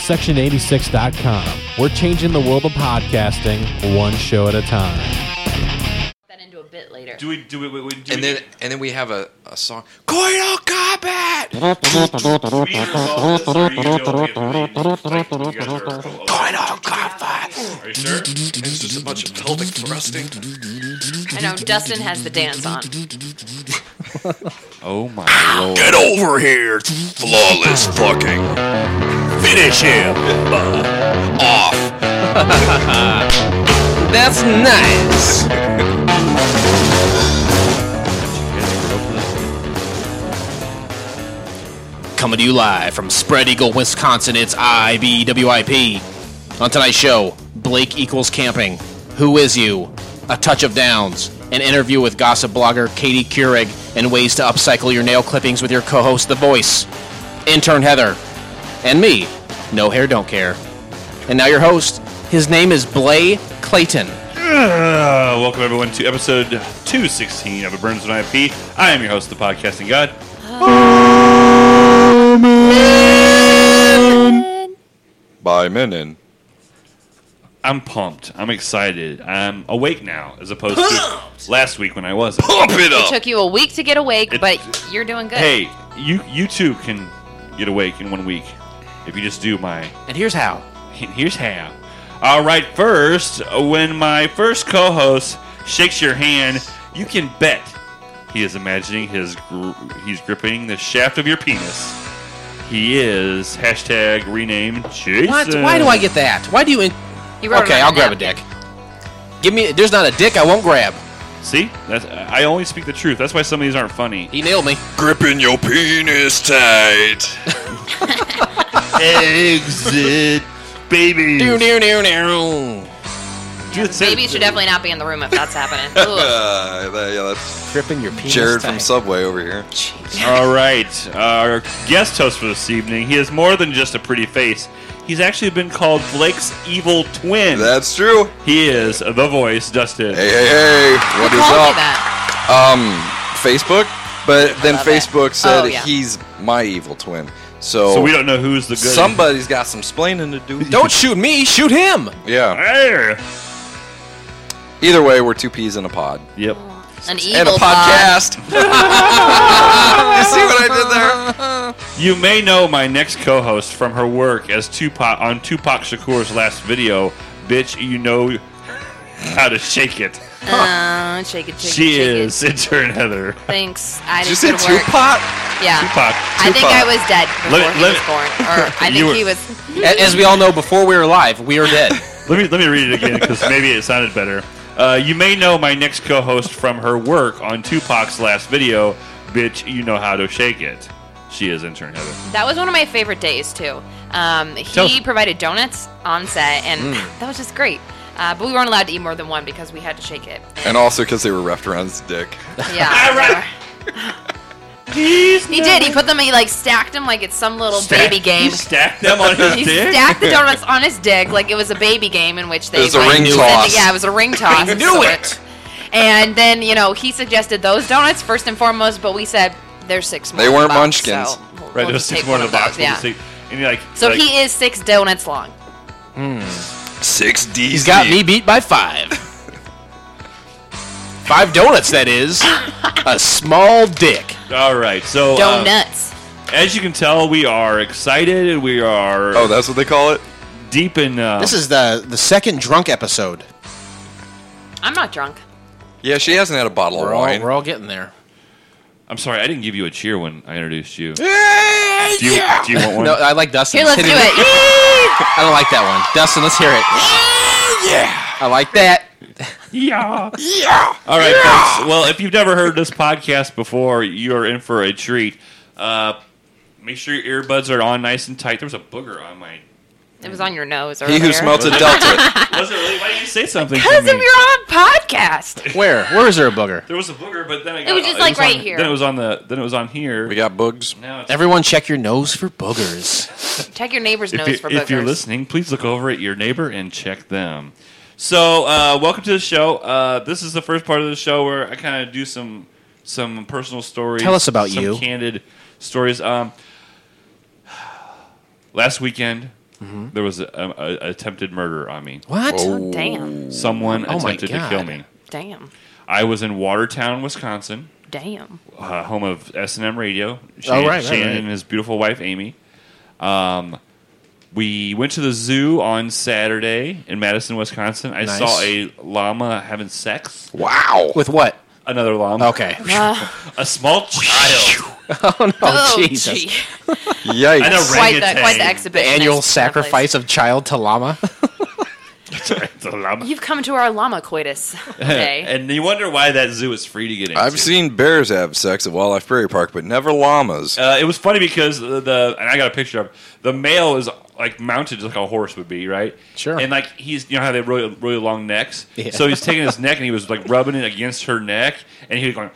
Section86.com. We're changing the world of podcasting one show at a time. That into a bit later. And then we have a song. Coil Combat! Coil Combat! Are you sure? It's just a bunch of pelvic thrusting. I know, Dustin has the dance on. Oh my lord. Get over here! Flawless fucking. Finish him! Off! That's nice. Coming to you live from Spread Eagle, Wisconsin, it's IBWIP. On tonight's show, Blake equals camping. Who is you? A touch of downs. An interview with gossip blogger Katie Keurig and ways to upcycle your nail clippings with your co-host, The Voice. Intern Heather. And me, No Hair Don't Care. And now your host, his name is Blay Clayton. Welcome everyone to episode 216 of A Burns and IP. I am your host, the podcasting god. By Menon. I'm pumped. I'm excited. I'm awake now, as opposed to last week when I wasn't. Pump it It up! took you a week to get awake, but you're doing good. Hey, you too can get awake in 1 week if you just do my. And here's how. Here's how. All right, first, when my first co-host shakes your hand, you can bet he is imagining he's gripping the shaft of your penis. He is #renamed Jason. What? Why do I get that? Why do you... You wrote it Okay, on I'll a grab a napkin. dick. There's not a dick I won't grab. See? I only speak the truth. That's why some of these aren't funny. He nailed me. Gripping your penis tight. Exit, baby. Dude. Baby should definitely not be in the room if that's happening. Ugh. That's Gripping your penis Jared tight. from Subway over here. All right. Our guest host for this evening, he is more than just a pretty face. He's actually been called Blake's evil twin. That's true. He is The Voice, Dustin. Hey, Who what is called you up? that? Facebook, but then love it. Facebook said Oh, yeah. he's my evil twin. So, So we don't know who's the good. somebody's got some splaining to do. Don't shoot me, shoot him. Yeah. Hey. Either way, we're two peas in a pod. Yep. An evil And a pod. podcast. You see what I did there? You may know my next co-host from her work as Tupac on Tupac Shakur's last video. Bitch, you know how to shake it. Shake it, shake She it, shake is intern Heather. it. Thanks. I Did you did say good work. Tupac? Yeah. Tupac. I think I was dead before Let- he let- was born. Or I You think were- he was... As we all know, before we were live, we are dead. Let me read it again because maybe it sounded better. You may know my next co-host from her work on Tupac's last video. Bitch, you know how to shake it. She is intern Heather. That was one of my favorite days, too. He provided donuts on set, and that was just great. But we weren't allowed to eat more than one because we had to shake it. And also because they were wrapped around his dick. Yeah. He did. He put them, he like stacked them like it's some little baby game. He stacked them on his He dick? stacked the donuts on his dick like it was a baby game in which they It was a like, ring sent toss. Yeah, it was a ring toss. I of knew sorts. it. And then, he suggested those donuts first and foremost, but we said there's 6 more. They in the weren't box, munchkins. So Right, we'll there's just 6 take more in one the of box. those, yeah. And you're like, So he is 6 donuts long. 6 D. He's got me beat by 5. 5 donuts, that is. A small dick. all right. So Donuts. as you can tell, we are excited and we are Oh, that's what they call it? deep in. This is the second drunk episode. I'm not drunk. Yeah, she hasn't had a bottle of wine. We're all getting there. I'm sorry, I didn't give you a cheer when I introduced you. Do Yeah. you want one? No, I like Dustin. Here, let's do it. I don't like that one. Dustin, let's hear it. Yeah. I like that. Yeah. Yeah. All right, folks. Well, if you've never heard this podcast before, you're in for a treat. Make sure your earbuds are on nice and tight. There was a booger on my. It was on your nose He earlier. who smelted dealt it. Was it really? Why didn't you say something to Because me? of your own podcast. Where? Where is there a booger? There was a booger, but then I got, It was just like right on, here. Then it was on the. Then it was on here. We got bugs. Now it's, Everyone check your nose for boogers. Check your neighbor's if, nose for you, boogers. if you're listening, please look over at your neighbor and check them. So, welcome to the show. This is the first part of the show where I kind of do some personal stories. Tell us about some you. candid stories. Last weekend, there was a attempted murder on me. What? Oh, damn. Someone Oh, my attempted to kill God. me. Damn. I was in Watertown, Wisconsin, Damn. home of S&M Radio. Right. Shannon and his beautiful wife, Amy. We went to the zoo on Saturday in Madison, Wisconsin. I Nice. saw a llama having sex. Wow. With what? Another llama. Okay. A small child. Oh, no, Oh, Jesus. gee. Yikes. An orangutan. Quite the The exhibition. annual sacrifice of child to llama? It's a llama. You've come to our llama coitus day. And you wonder why that zoo is free to get into. I've seen bears have sex at Wildlife Prairie Park, but never llamas. It was funny because and I got a picture of the male is like mounted just like a horse would be, right? Sure. And like he's, you know how they have really long necks. Yeah. So he's taking his neck and he was like rubbing it against her neck, and he was going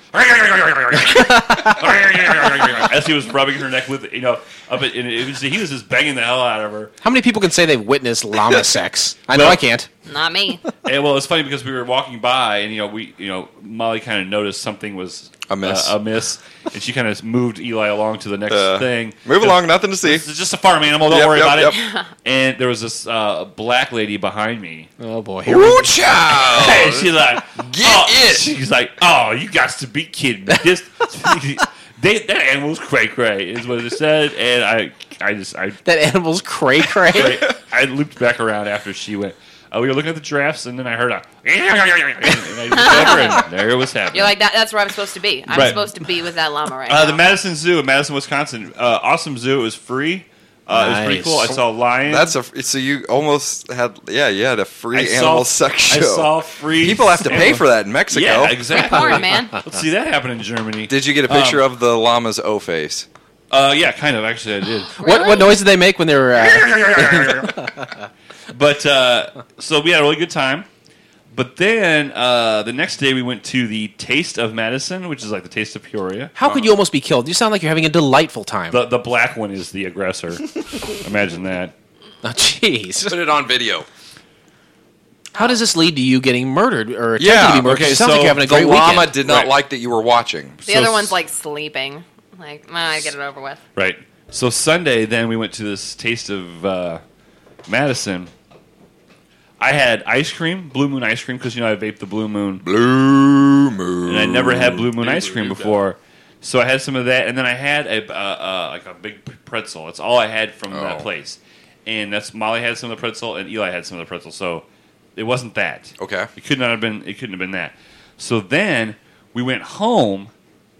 as he was rubbing her neck with, you know, up it, and he was just banging the hell out of her. How many people can say they've witnessed llama sex? I know Well- I can't. Not me. And well, it's funny because we were walking by, and Molly kind of noticed something was amiss, and she kind of moved Eli along to the next thing. Move along, nothing to see. This is just a farm animal. Don't Yep, worry yep, about yep. it. And there was this black lady behind me. Oh, boy. Here we go. Ooh, child! And she's like, it. She's like, oh, you got to be kidding me. This, that animal's cray cray is what it said. And I That animal's cray-cray. I looped back around after she went. We were looking at the giraffes, and then I heard a, and I looked over, and there it was happening. You're like, that's where I'm supposed to be. I'm Right. supposed to be with that llama right now. The Madison Zoo in Madison, Wisconsin, awesome zoo. It was free. It was pretty Nice. cool. I saw lions. So you almost had, you had a free I animal saw, sex show. I saw free. People have to pay for that in Mexico. Yeah, exactly. Porn, man. Let's see that happen in Germany. Did you get a picture of the llama's O face? Yeah, kind of. Actually, I did. What noise did they make when they were... But so we had a really good time. But then the next day we went to the Taste of Madison, which is like the Taste of Peoria. How could you almost be killed? You sound like you're having a delightful time. The black one is the aggressor. Imagine that. Oh, jeez. Put it on video. How does this lead to you getting murdered or attempting Yeah, to be murdered? okay, It sounds so like you're having a The great llama weekend. did not Right. like that you were watching. The So other one's like sleeping. Like, I get it over with. Right. So Sunday, then we went to this Taste of Madison. I had ice cream, Blue Moon ice cream, because I vaped the Blue Moon. Blue Moon. And I never had Blue Moon ice cream before. So I had some of that, and then I had a big pretzel. That's all I had from that place. And that's Molly had some of the pretzel, and Eli had some of the pretzel. So it wasn't that. Okay. It could not have been. It couldn't have been that. So then we went home.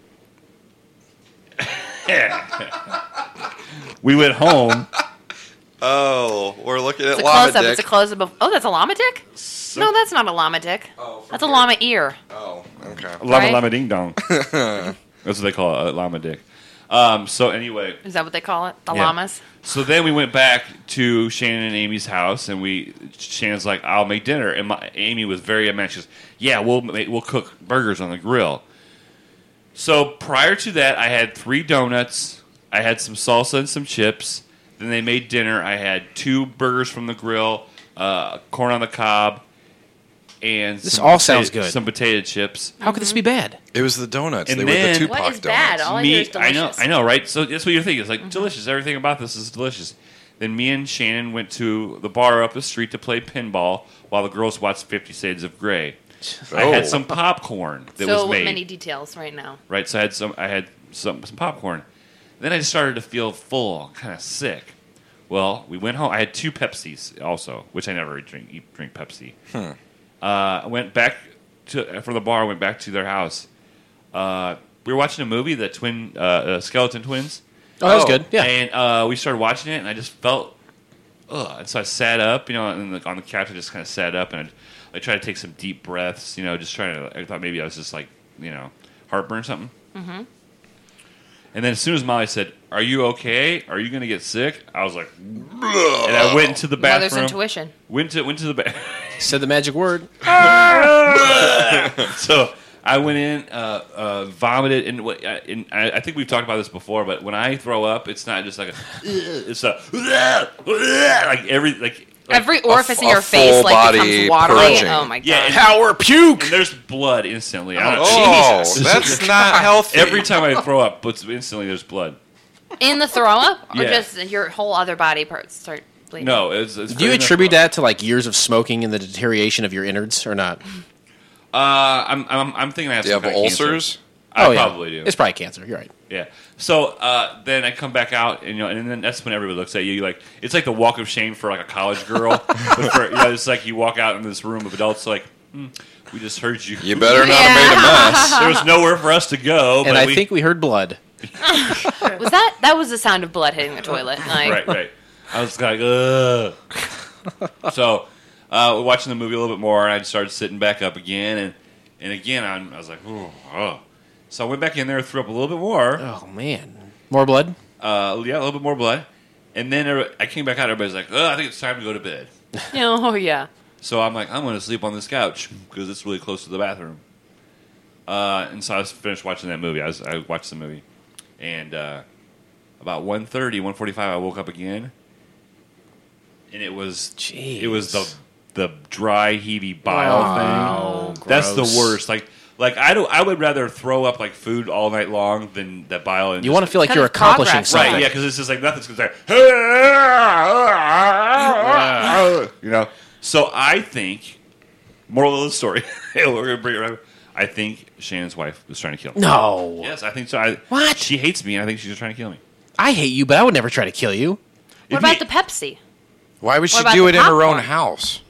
We went home. Oh, we're looking at It's a llama close-up. dick. It's a close-up of... Oh, that's a llama dick? No, that's not a llama dick. Oh, from That's a here. llama ear. Oh, okay. Llama Right? llama ding dong. That's what they call it, llama dick. So anyway, Is that what they call it? The Yeah. llamas? so then we went back to Shannon and Amy's house, and Shannon's like, "I'll make dinner," and Amy was very mad. She goes, "Yeah, we'll cook burgers on the grill." So prior to that, I had 3 donuts. I had some salsa and some chips. Then they made dinner. I had 2 burgers from the grill, corn on the cob, and This all sounds good. Some potato chips. How could this be bad? It was the donuts. And they were then- the Tupac What is donuts. bad? All I hear is delicious. I know, right? So that's what you're thinking. It's like delicious. Everything about this is delicious. Then me and Shannon went to the bar up the street to play pinball while the girls watched 50 Shades of Grey. I Oh. had some popcorn that So was made. many details right now. Right, so I had some popcorn. Then I just started to feel full, kind of sick. Well, we went home. I had 2 Pepsis also, which I never drink Pepsi. I went back from the bar. Went back to their house. We were watching a movie, the Skeleton Twins. Oh, that was good. Yeah. And we started watching it, and I just felt, and so I sat up, and on the couch I just kind of sat up, and I tried to take some deep breaths, just trying to. I thought maybe I was just like, heartburn or something. Mm-hmm. And then as soon as Molly said, "Are you okay? Are you going to get sick?" I was like, and I went into the Mother's bathroom. intuition. Went to the bathroom. Said the magic word. So I went in, vomited, and I think we've talked about this before. But when I throw up, it's not just like it's a Every orifice in a your face full like body becomes watery. purging. Oh my god. Yeah, and- Power puke. and there's blood instantly. I don't Oh, Jesus. that's not healthy. Every time I throw up, but instantly there's blood. In the throw up? Or Yeah. just your whole other body parts start bleeding. No, it's Do you attribute that to like years of smoking and the deterioration of your innards, or not? I'm thinking I have Do you some have kind of cancer. ulcers? I probably do. It's probably cancer. You're right. Yeah. So then I come back out, and and then that's when everybody looks at you like it's like the walk of shame for like a college girl. But for, it's like you walk out in this room of adults, like we just heard you. You better not have made a mess. There was nowhere for us to go. And I think we heard blood. Was that was the sound of blood hitting the toilet? Like, right. I was like, ugh. So we're watching the movie a little bit more, and I started sitting back up again, and again I was like, oh. So I went back in there, threw up a little bit more. Oh man, more blood. Yeah, a little bit more blood. And then I came back out. Everybody's like, I think it's time to go to bed. Oh yeah. So I'm like, I'm going to sleep on this couch because it's really close to the bathroom. And so I was finished watching that movie. I watched the movie. And about 1:30, 1:45, I woke up again. And it was the dry, heavy bile thing. That's the worst. Like I would rather throw up like food all night long than that bile. And You want to feel like Kind you're of progress. accomplishing something. right? Yeah, because it's just like nothing's going to. So I think, moral of the story, we're going to bring it around. I think Shannon's wife was trying to kill me. No. Yes, I think so. What? She hates me, and I think she's trying to kill me. I hate you, but I would never try to kill you. What about the Pepsi? Why would she about do the it in her own popcorn? house?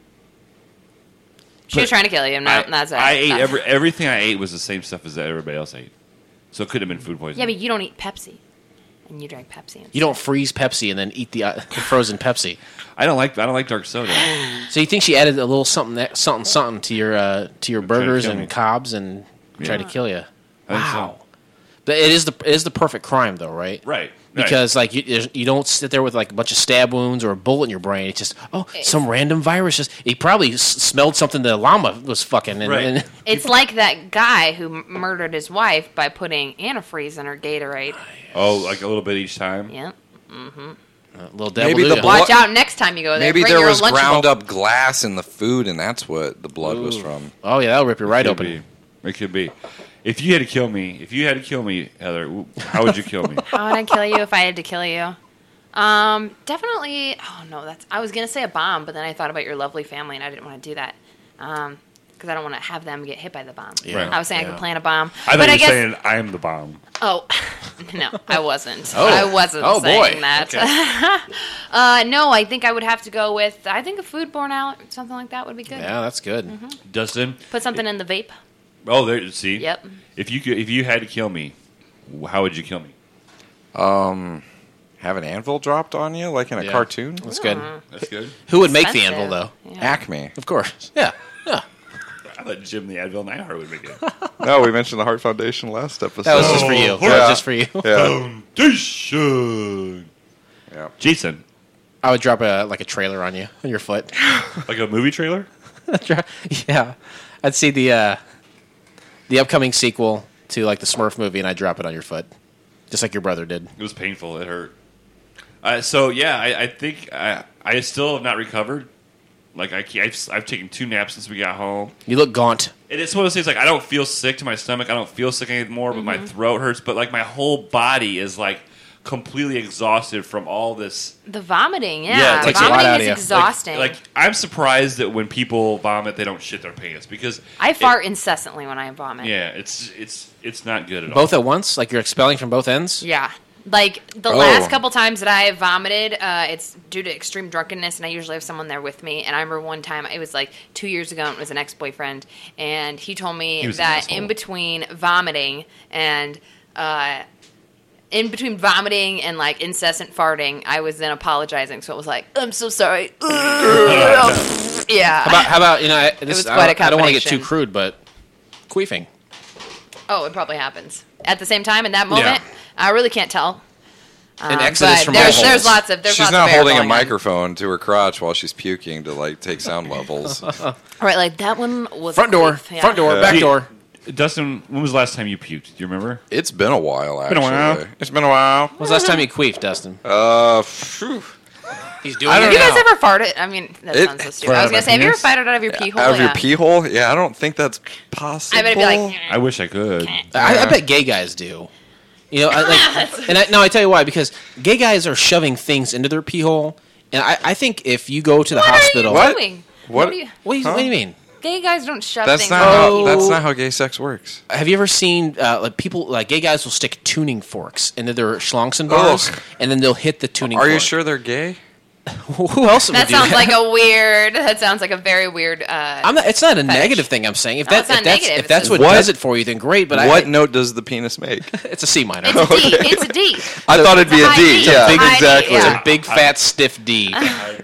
She was trying to kill you. That's it. I ate everything I ate was the same stuff as everybody else ate, so it could have been food poisoning. Yeah, but you don't eat Pepsi, and you drink Pepsi. Instead. You don't freeze Pepsi and then eat the frozen Pepsi. I don't like dark soda. So you think she added a little something to your burgers kill and me. Cobbs and tried to kill you? I think so. But it is the perfect crime, though, right? Right. Because like you don't sit there with like a bunch of stab wounds or a bullet in your brain. It's just some random virus. He probably smelled something the llama was fucking. And It's like that guy who murdered his wife by putting antifreeze in her Gatorade. Oh, like a little bit each time. Yeah. little devil Maybe do the ya. blood- Watch out next time you go there. Maybe Bring there your was own Lunchable. ground up glass in the food, and that's what the blood was from. Oh yeah, that'll rip you right Could open. be. It could be. If you had to kill me, Heather, how would you kill me? How would I kill you if I had to kill you? Definitely. Oh no, I was gonna say a bomb, but then I thought about your lovely family, and I didn't want to do that because I don't want to have them get hit by the bomb. Yeah. I was saying I Yeah. could plant a bomb, I thought but you I were guess. saying I am the bomb. Oh no, I wasn't. Oh. I wasn't Oh, saying boy. that. No, I think I would have to go with. I think a foodborne allergy, something like that would be good. Yeah, that's good. Mm-hmm. Dustin. Put something in the vape. Oh, there. See. Yep. If you had to kill me, how would you kill me? Have an anvil dropped on you, like in a Yeah. cartoon? That's good. That's good. Who would make the Expensive. anvil though? Yeah. Acme. Of course. Yeah. I thought Jim the Advil Nightheart would make it. No, we mentioned the Heart Foundation last episode. That was just for you. That Yeah. was just for you. Yeah. Foundation. Yeah. Jason, I would drop a trailer on you, on your foot. like a movie trailer? Yeah. I'd see the upcoming sequel to like the Smurf movie, and I'd drop it on your foot, just like your brother did. It was painful. It hurt. So yeah, I think I still have not recovered. Like I've taken 2 naps since we got home. You look gaunt. And it's one of those things like I don't feel sick to my stomach. I don't feel sick anymore, but my throat hurts. But like my whole body is like completely exhausted from all this. The vomiting, Yeah, yeah. it takes a lot Vomiting out of is you. exhausting. Like I'm surprised that when people vomit, they don't shit their pants because I fart incessantly when I vomit. Yeah, it's not good at all. Both at once? Like you're expelling from both ends? Yeah. Like, the last couple times that I have vomited, it's due to extreme drunkenness, and I usually have someone there with me. And I remember one time, it was like 2 years ago, and it was an ex-boyfriend, and he told me was an that asshole. in between vomiting and like, incessant farting, I was then apologizing. So it was like, I'm so sorry. Yeah. How about was quite a I don't want to get combination. too crude, but queefing. Oh, it probably happens. At the same time, in that moment, I really can't tell. An exodus But from there's holes. lots of She's lots not of air holding a going on. microphone to her crotch while she's puking to like take sound levels. Right, like that one was Front door, queef, yeah. front door, Yeah. back See, door. Dustin, when was the last time you puked? Do you remember? It's been a while, actually. Been a while. It's been a while. When was the last time you queefed, Dustin? Phew. He's doing Have it you now. guys ever farted? I mean, that It- sounds so stupid. I was gonna say, have you ever farted out of your pee hole? Out of your Yeah. pee hole? Yeah, I don't think that's possible. I bet it'd be like, I wish I could. I bet gay guys do. I tell you why, because gay guys are shoving things into their pee hole, And I think if you go to the What hospital, are you doing? What? do you- What do you mean? Gay guys don't shove That's things not up. how. That's not how gay sex works. Have you ever seen like people like gay guys will stick tuning forks into their schlongsen bars, Ugh. and then they'll hit the tuning. Are you fork. sure they're gay? Who else would That do sounds that? like a weird. That sounds like a very weird. I'm not, it's not a negative thing. I'm saying if No, it's not negative, if it's that's just- what What- does it for you, then great. But What note does the penis make? it's a C minor. It's a D. It's a D. I thought it'd be It's a a high D. D. Yeah, It's a high D, exactly. yeah. It's a big fat stiff D.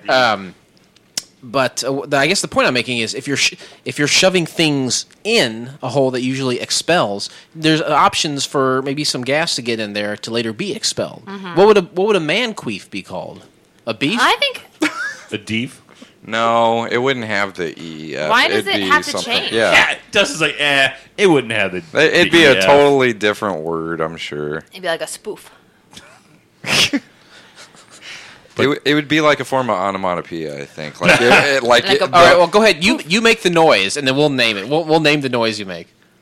But I guess the point I'm making is if you're shoving things in a hole that usually expels, there's options for maybe some gas to get in there to later be expelled. What would a man queef be called? A beef? I think. A deef? No, it wouldn't have the E. Why does It'd it be have to something. change? Yeah, Yeah, Dustin's like, it wouldn't have the. it'd the be a EF. totally different word. I'm sure. It'd be like a spoof. It would be like a form of onomatopoeia. I think. Like, it, like, Like it, a- All right, well, go ahead. You make the noise, and then we'll name it. We'll name the noise you make.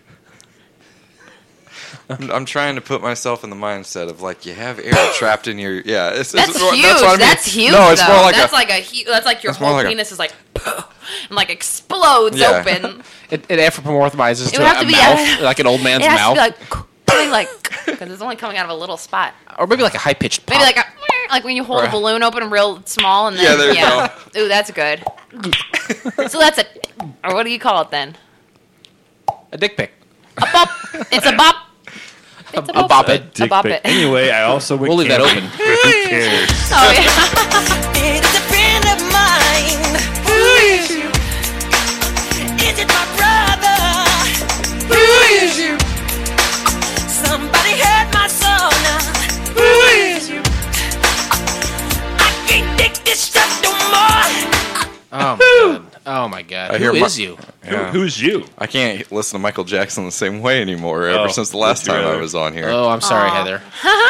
I'm trying to put myself in the mindset of like you have air trapped in your That's what huge. I mean. That's huge. No, it's though. more like that's a, like that's like your that's more whole like a- penis is like and like explodes Yeah. open. It anthropomorphizes It to would have a to be mouth, like an old man's It has mouth, to be like because it's only coming out of a little spot. or maybe like a high pitched pop. Maybe like when you hold a balloon open real small and then Yeah, there you go. Ooh, that's good. So that's a or what do you call it then? a dick pic. A bop. It's a bop. It's A bop it. Dick bop pic. it. Anyway, I also went We'll leave that camping. open. Who cares? Oh yeah. It is a friend of mine. Who is you? Is it my brother? Who is you? Somebody hurt my soul now. Who is you? I can't take this stuff no more. Oh my god! Oh my god! I Who hear is you? Yeah. Who's you? I can't listen to Michael Jackson the same way anymore. Ever Oh, since the last would you time I rather? was on here. Oh, I'm sorry, Aw. Heather.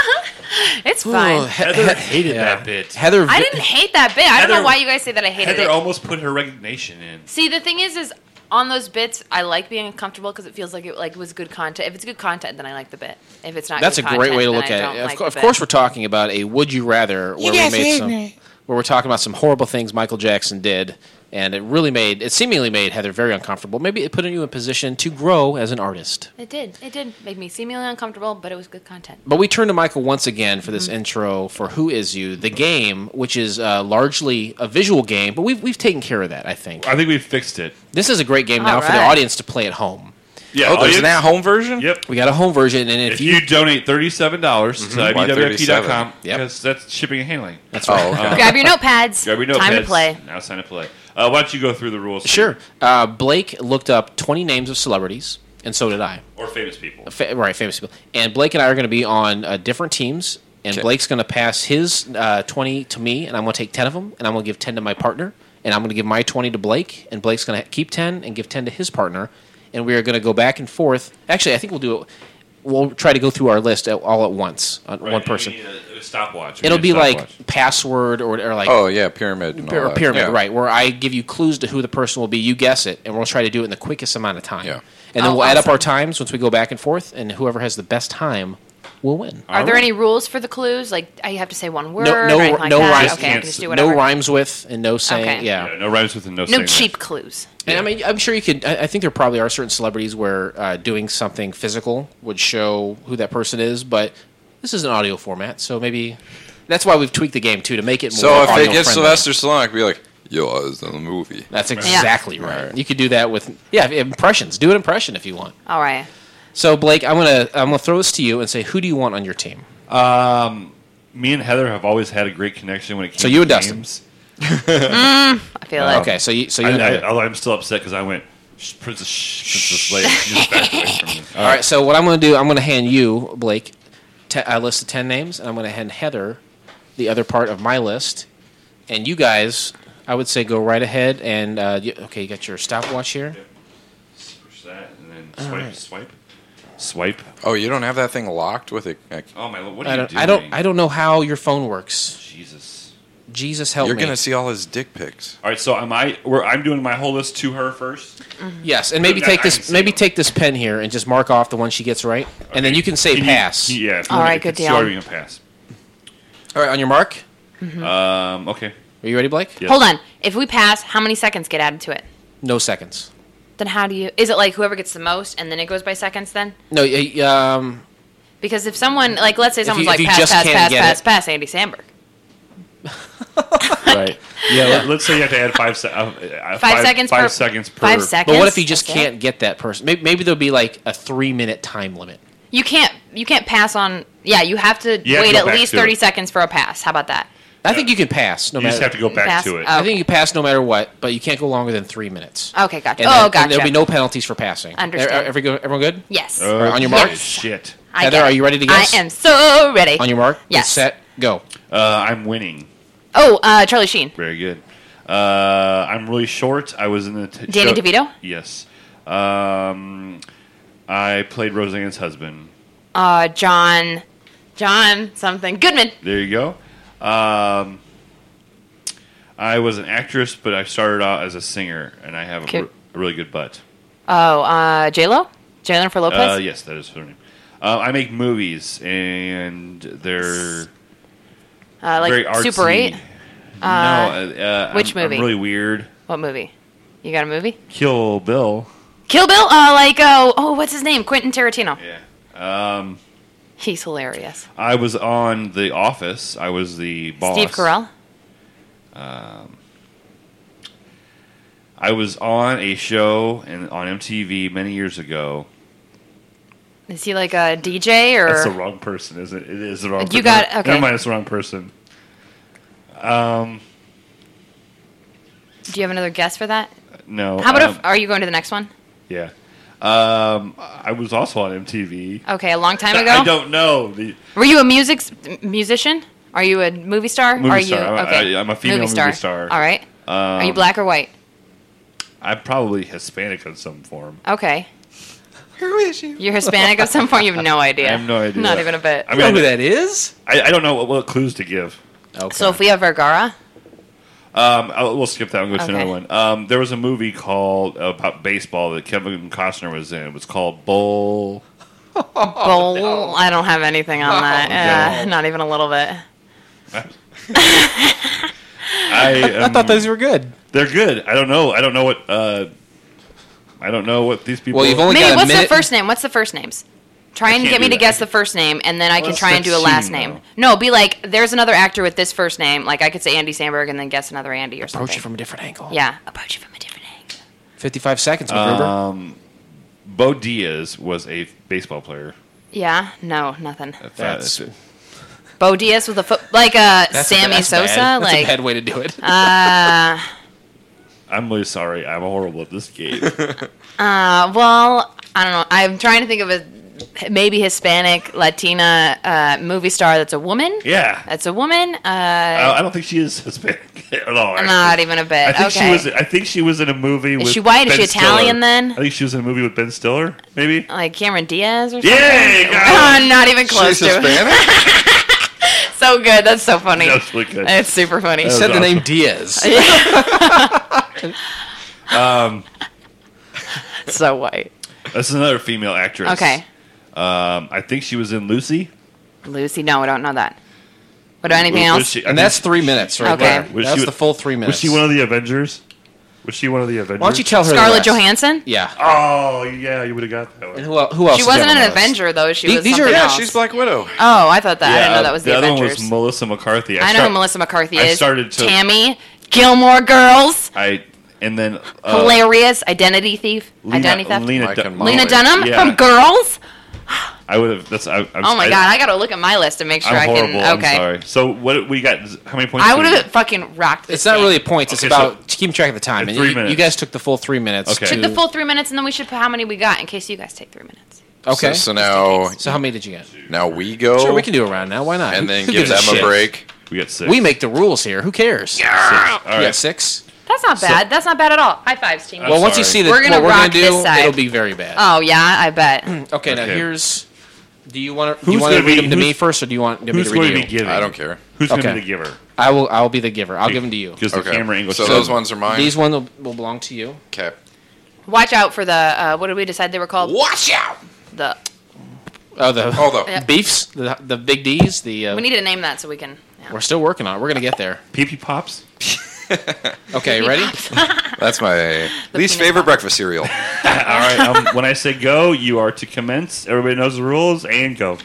It's fine. Heather hated yeah. that bit. Heather. I didn't hate that bit. I don't know Heather- why you guys say that I hated Heather it. almost put her resignation in. See, the thing is on those bits, I like being uncomfortable because it feels like it was good content. If it's good content, then I like the bit. If it's not, That's a good great way to content, look then I at don't it. like Of the course, bit. we're talking about a would you rather where where we're talking about some horrible things Michael Jackson did, and it seemingly made Heather very uncomfortable. Maybe it put you in a position to grow as an artist. It did. It did make me seemingly uncomfortable, but it was good content. But we turn to Michael once again for Mm-hmm. this intro for Who Is You, the game, which is largely a visual game, but we've taken care of that, I think. I think we fixed it. This is a great game now for the Alright. audience to play at home. Yeah. Oh, there's an audience? at-home version. Yep. We got a home version, and If you donate $37 to Why IBWIP.com, Yep. because that's shipping and handling. That's right. Oh, okay. Grab your notepads. Grab your Time to notepads. play. Now it's time to play. Why don't you go through the rules? Sure. Blake looked up 20 names of celebrities, and so did I. Or famous people. Right, famous people. And Blake and I are going to be on different teams, and Okay. Blake's going to pass his 20 to me, and I'm going to take 10 of them, and I'm going to give 10 to my partner, and I'm going to give my 20 to Blake, and Blake's going to keep 10 and give 10 to his partner, and we are going to go back and forth. Actually, I think we'll do it. We'll try to go through our list all at once on Right, one and person. we need a stopwatch. It'll be like Stopwatch. password or like Oh yeah, pyramid. And all or that. pyramid, Yeah. right? Where I give you clues to who the person will be. You guess it, and we'll try to do it in the quickest amount of time. Yeah. And then Oh, we'll add up awesome. our times once we go back and forth, and whoever has the best time will win. Are there any rules for the clues? Like, I have to say one word. No, or no, anything like no that? rhymes. Okay, I can just do No whatever. rhymes with and no saying. Okay. Yeah. Yeah, no rhymes with and no No saying cheap clues. And I mean, I'm sure you could. I think there probably are certain celebrities where doing something physical would show who that person is, but this is an audio format, so maybe that's why we've tweaked the game too to make it more. So if it gets audio-friendly. Sylvester Stallone, I could be like, "Yo, I was in the movie." That's exactly right. Right. You could do that with impressions. Do an impression if you want. All right. So Blake, I'm gonna throw this to you and say, who do you want on your team? Me and Heather have always had a great connection when it came So you to and Dustin. games. I feel like Okay, so you and Heather. Although I'm still upset because I went Princess Leia. She just backed away from me. All right. So what I'm going to do, I'm going to hand you, Blake, a list of 10 names, and I'm going to hand Heather the other part of my list. And you guys, I would say go right ahead and you got your stopwatch here. Push that and then swipe. Oh, you don't have that thing locked with it. Like, Oh my! What are you doing? I don't know how your phone works. Jesus help you're me. gonna see all his dick pics. All right, so I'm doing my whole list to her first. Yes, and maybe No, take I this can see maybe them. take this pen here and just mark off the one she gets right, and then you can say pass. Yeah. If you All want right, to, good if deal. you can pass. All right, on your mark. Okay. Are you ready, Blake? Yes. Hold on. If we pass, how many seconds get added to it? No seconds. Then how do you... Is it like whoever gets the most and then it goes by seconds then? No, Because if someone... Like, let's say someone's if you pass, just pass, can't pass, get pass, it. pass, Andy Samberg. Right. Yeah. Let's say you have to add 5 seconds per... 5 seconds per. 5 seconds? but what if you just That's it? can't get that person? Maybe there'll be like a 3-minute time limit. You can't pass on... Yeah, you have to You have to wait go at back least to 30 it. seconds for a pass. How about that? I think you can pass no You just matter. have to go back Pass? to it. Oh. I think you can pass no matter what, but you can't go longer than 3 minutes. Okay, gotcha. And And there'll be no penalties for passing. Understand. Everyone good? Yes. All right, on your mark? Yes. Shit. I Heather, get are it. you ready to guess? I am so ready. On your mark? Yes. Get set, go. I'm winning. Oh, Charlie Sheen. Very good. I'm really short. I was in the Danny DeVito? Yes. I played Roseanne's husband. John something. Goodman. There you go. I was an actress, but I started out as a singer, and I have Okay. a really good butt. Oh, J-Lo? Jennifer Lopez? Yes, that is her name. I make movies, and they're very like artsy. Super 8? No. which I'm movie? really weird. What movie? You got a movie? Kill Bill. Kill Bill? What's his name? Quentin Tarantino. Yeah. He's hilarious. I was on The Office. I was the boss. Steve Carell? I was on a show on MTV many years ago. Is he like a DJ or? That's the wrong person, isn't it? It is the wrong person. You got- okay. Never mind, it's the wrong person. Do you have another guess for that? No. How about are you going to the next one? Yeah. I was also on MTV. Okay, a long time ago? I don't know. Were you a musician? Are you a movie star? Movie Are star. You, okay. I'm a female movie star. All right. Are you black or white? I'm probably Hispanic in some form. Okay. Who is you? You're Hispanic of some form? You have no idea. I have no idea. Not even a bit. I You know mean, who that is? I don't know what clues to give. Okay. Sofia Vergara? We'll skip that and go to Okay. another one. There was a movie called about baseball that Kevin Costner was in. It was called Bull. Bowl? I don't have anything on that. no. Not even a little bit. I thought those were good. They're good. I don't know. I don't know what these people. Well, you've only Maybe got a what's the minute. first name? What's the first names? Try and can't get me do to that. guess the first name, and then I can Well, try and do a that's last cheating, name. though. No, be like, there's another actor with this first name. Like, I could say Andy Samberg and then guess another Andy or something. Approach it from a different angle. Yeah, approach it from a different angle. 55 seconds, McGruber. Bo Diaz was a baseball player. Yeah, no, nothing. That's Bo Diaz with a foot, like Sammy that's Sosa. bad. That's Like, a bad way to do it. I'm really sorry. I'm horrible at this game. well, I don't know. I'm trying to think of a maybe Hispanic, Latina movie star that's a woman. Yeah. That's a woman. I don't think she is Hispanic at all. actually. Not even a bit. I think okay. I think she was in a movie with she white? Is Ben she Italian Stiller. then? I think she was in a movie with Ben Stiller, maybe. Like Cameron Diaz or something? Yeah, got it. Not even close She's to it. Hispanic? So good. That's so funny. That's really good. It's super funny. That Said was the name awesome. Diaz. So white. That's another female actress. Okay. I think she was in Lucy. Lucy, no, I don't know that. What about anything Was else? she- I And think- that's 3 minutes right Okay. there. Was That's she- the full 3 minutes. Was she one of the Avengers? Was she one of the Avengers? Why don't you tell her the Scarlett rest? Johansson? Yeah. Oh, yeah, you would have got that one. And who else? She is wasn't on an the list? Avenger, though. She was These are- something Yeah, else. she's Black Widow. Oh, I thought that. I didn't know that was the other Avengers. one was Melissa McCarthy. I know who Melissa McCarthy I is. started to- Tammy, Gilmore Girls, And then hilarious, Identity Thief, Lena, Identity Theft. Lena, Mike Dun- and Molly. Lena Dunham Yeah. from Girls. I would have. That's. Oh my god, I gotta look at my list to make sure I'm I horrible. can. Okay, I'm sorry. So what we got? How many points? I do we would get? have fucking rocked. This It's not game. really points. It's Okay, about keeping track of the time. And 3 you minutes. guys took the full 3 minutes. Okay. Took the full 3 minutes, and then we should put how many we got in case you guys take 3 minutes. Okay. So now, So how many did you get? now we go. Sure, we can do a round now. Why not? and then Who give gives them a shit? break. We got 6. We make the rules here. Who cares? 6. All You got right. 6? That's not bad. That's not bad at all. High fives, team. Well, once you sorry. see We're gonna what we're rock going to do, this side. it'll be very bad. Oh yeah, I bet. Okay, now Okay. here's... Do you want to Who's read gonna be- them to me who's- first, or do you want me Who's to going read to you? be giving? I don't care. Who's going to Okay. be the giver? I'll be the giver. I'll give them to you. Because the Okay. camera angle. So shows- those ones are mine. These ones will belong to you. Okay. Watch out for the. What did we decide they were called? Watch out! The. Oh, the Hold up. Yeah. beefs, the big D's. The We need to name that so we can. Yeah. we're still working on it. We're gonna get there. Pee Pee Pops. Okay, ready? That's my least favorite breakfast cereal. All right. When I say go, you are to commence. Everybody knows the rules, and go.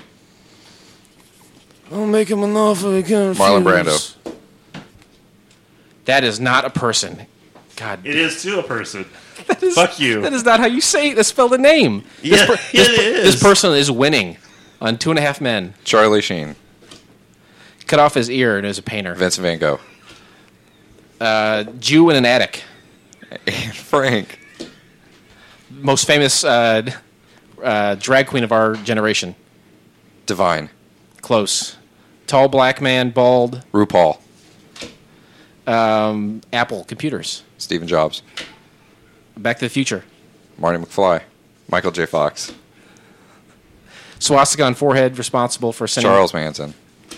I'll make him an offer again. Marlon Brando. That is not a person. God. It is to a person. Fuck you. That is not how you say it. That's spelled a name. Yeah, it is. This person is winning on 2.5 Men. Charlie Sheen. Cut off his ear and is a painter. Vincent Van Gogh. Jew in an attic. Anne Frank. Most famous drag queen of our generation. Divine. Close. Tall black man, bald. RuPaul. Apple computers. Stephen Jobs. Back to the Future. Marty McFly. Michael J. Fox. Swastika on forehead, responsible for sending. Charles Manson.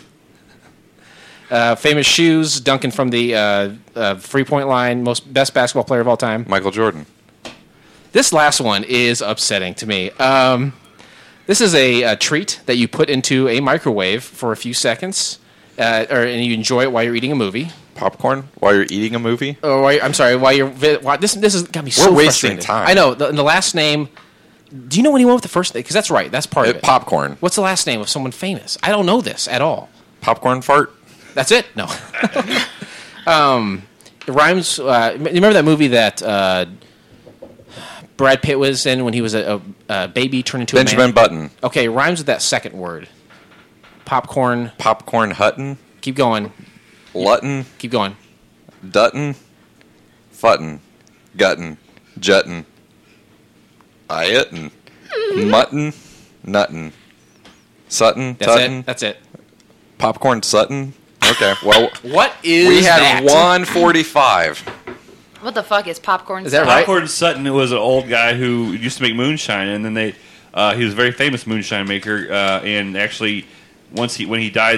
Famous shoes. Duncan from the 3-point line. Best basketball player of all time. Michael Jordan. This last one is upsetting to me. This is a treat that you put into a microwave for a few seconds, and you enjoy it while you're eating a movie. Popcorn while you're eating a movie? Or while you're this has got me so We're wasting frustrated. time. I know the last name. Do you know anyone with the first name? Because that's right. That's part of it. Popcorn. What's the last name of someone famous? I don't know this at all. Popcorn fart? That's it. No. It rhymes. You remember that movie that Brad Pitt was in when he was a baby turned into a Benjamin man? Button. Okay, it rhymes with that second word. Popcorn. Popcorn Hutton. Keep going. Lutton. Keep going. Dutton. Futton. Gutton. Jutton. Iutin. Mutton. Nutton. Sutton. That's Tutton. it. That's it. Popcorn Sutton. Okay, well, What is we that? had 145. What the fuck is popcorn? Is that stuff? right? Popcorn Sutton was an old guy who used to make moonshine, and then he was a very famous moonshine maker. And actually, when he died,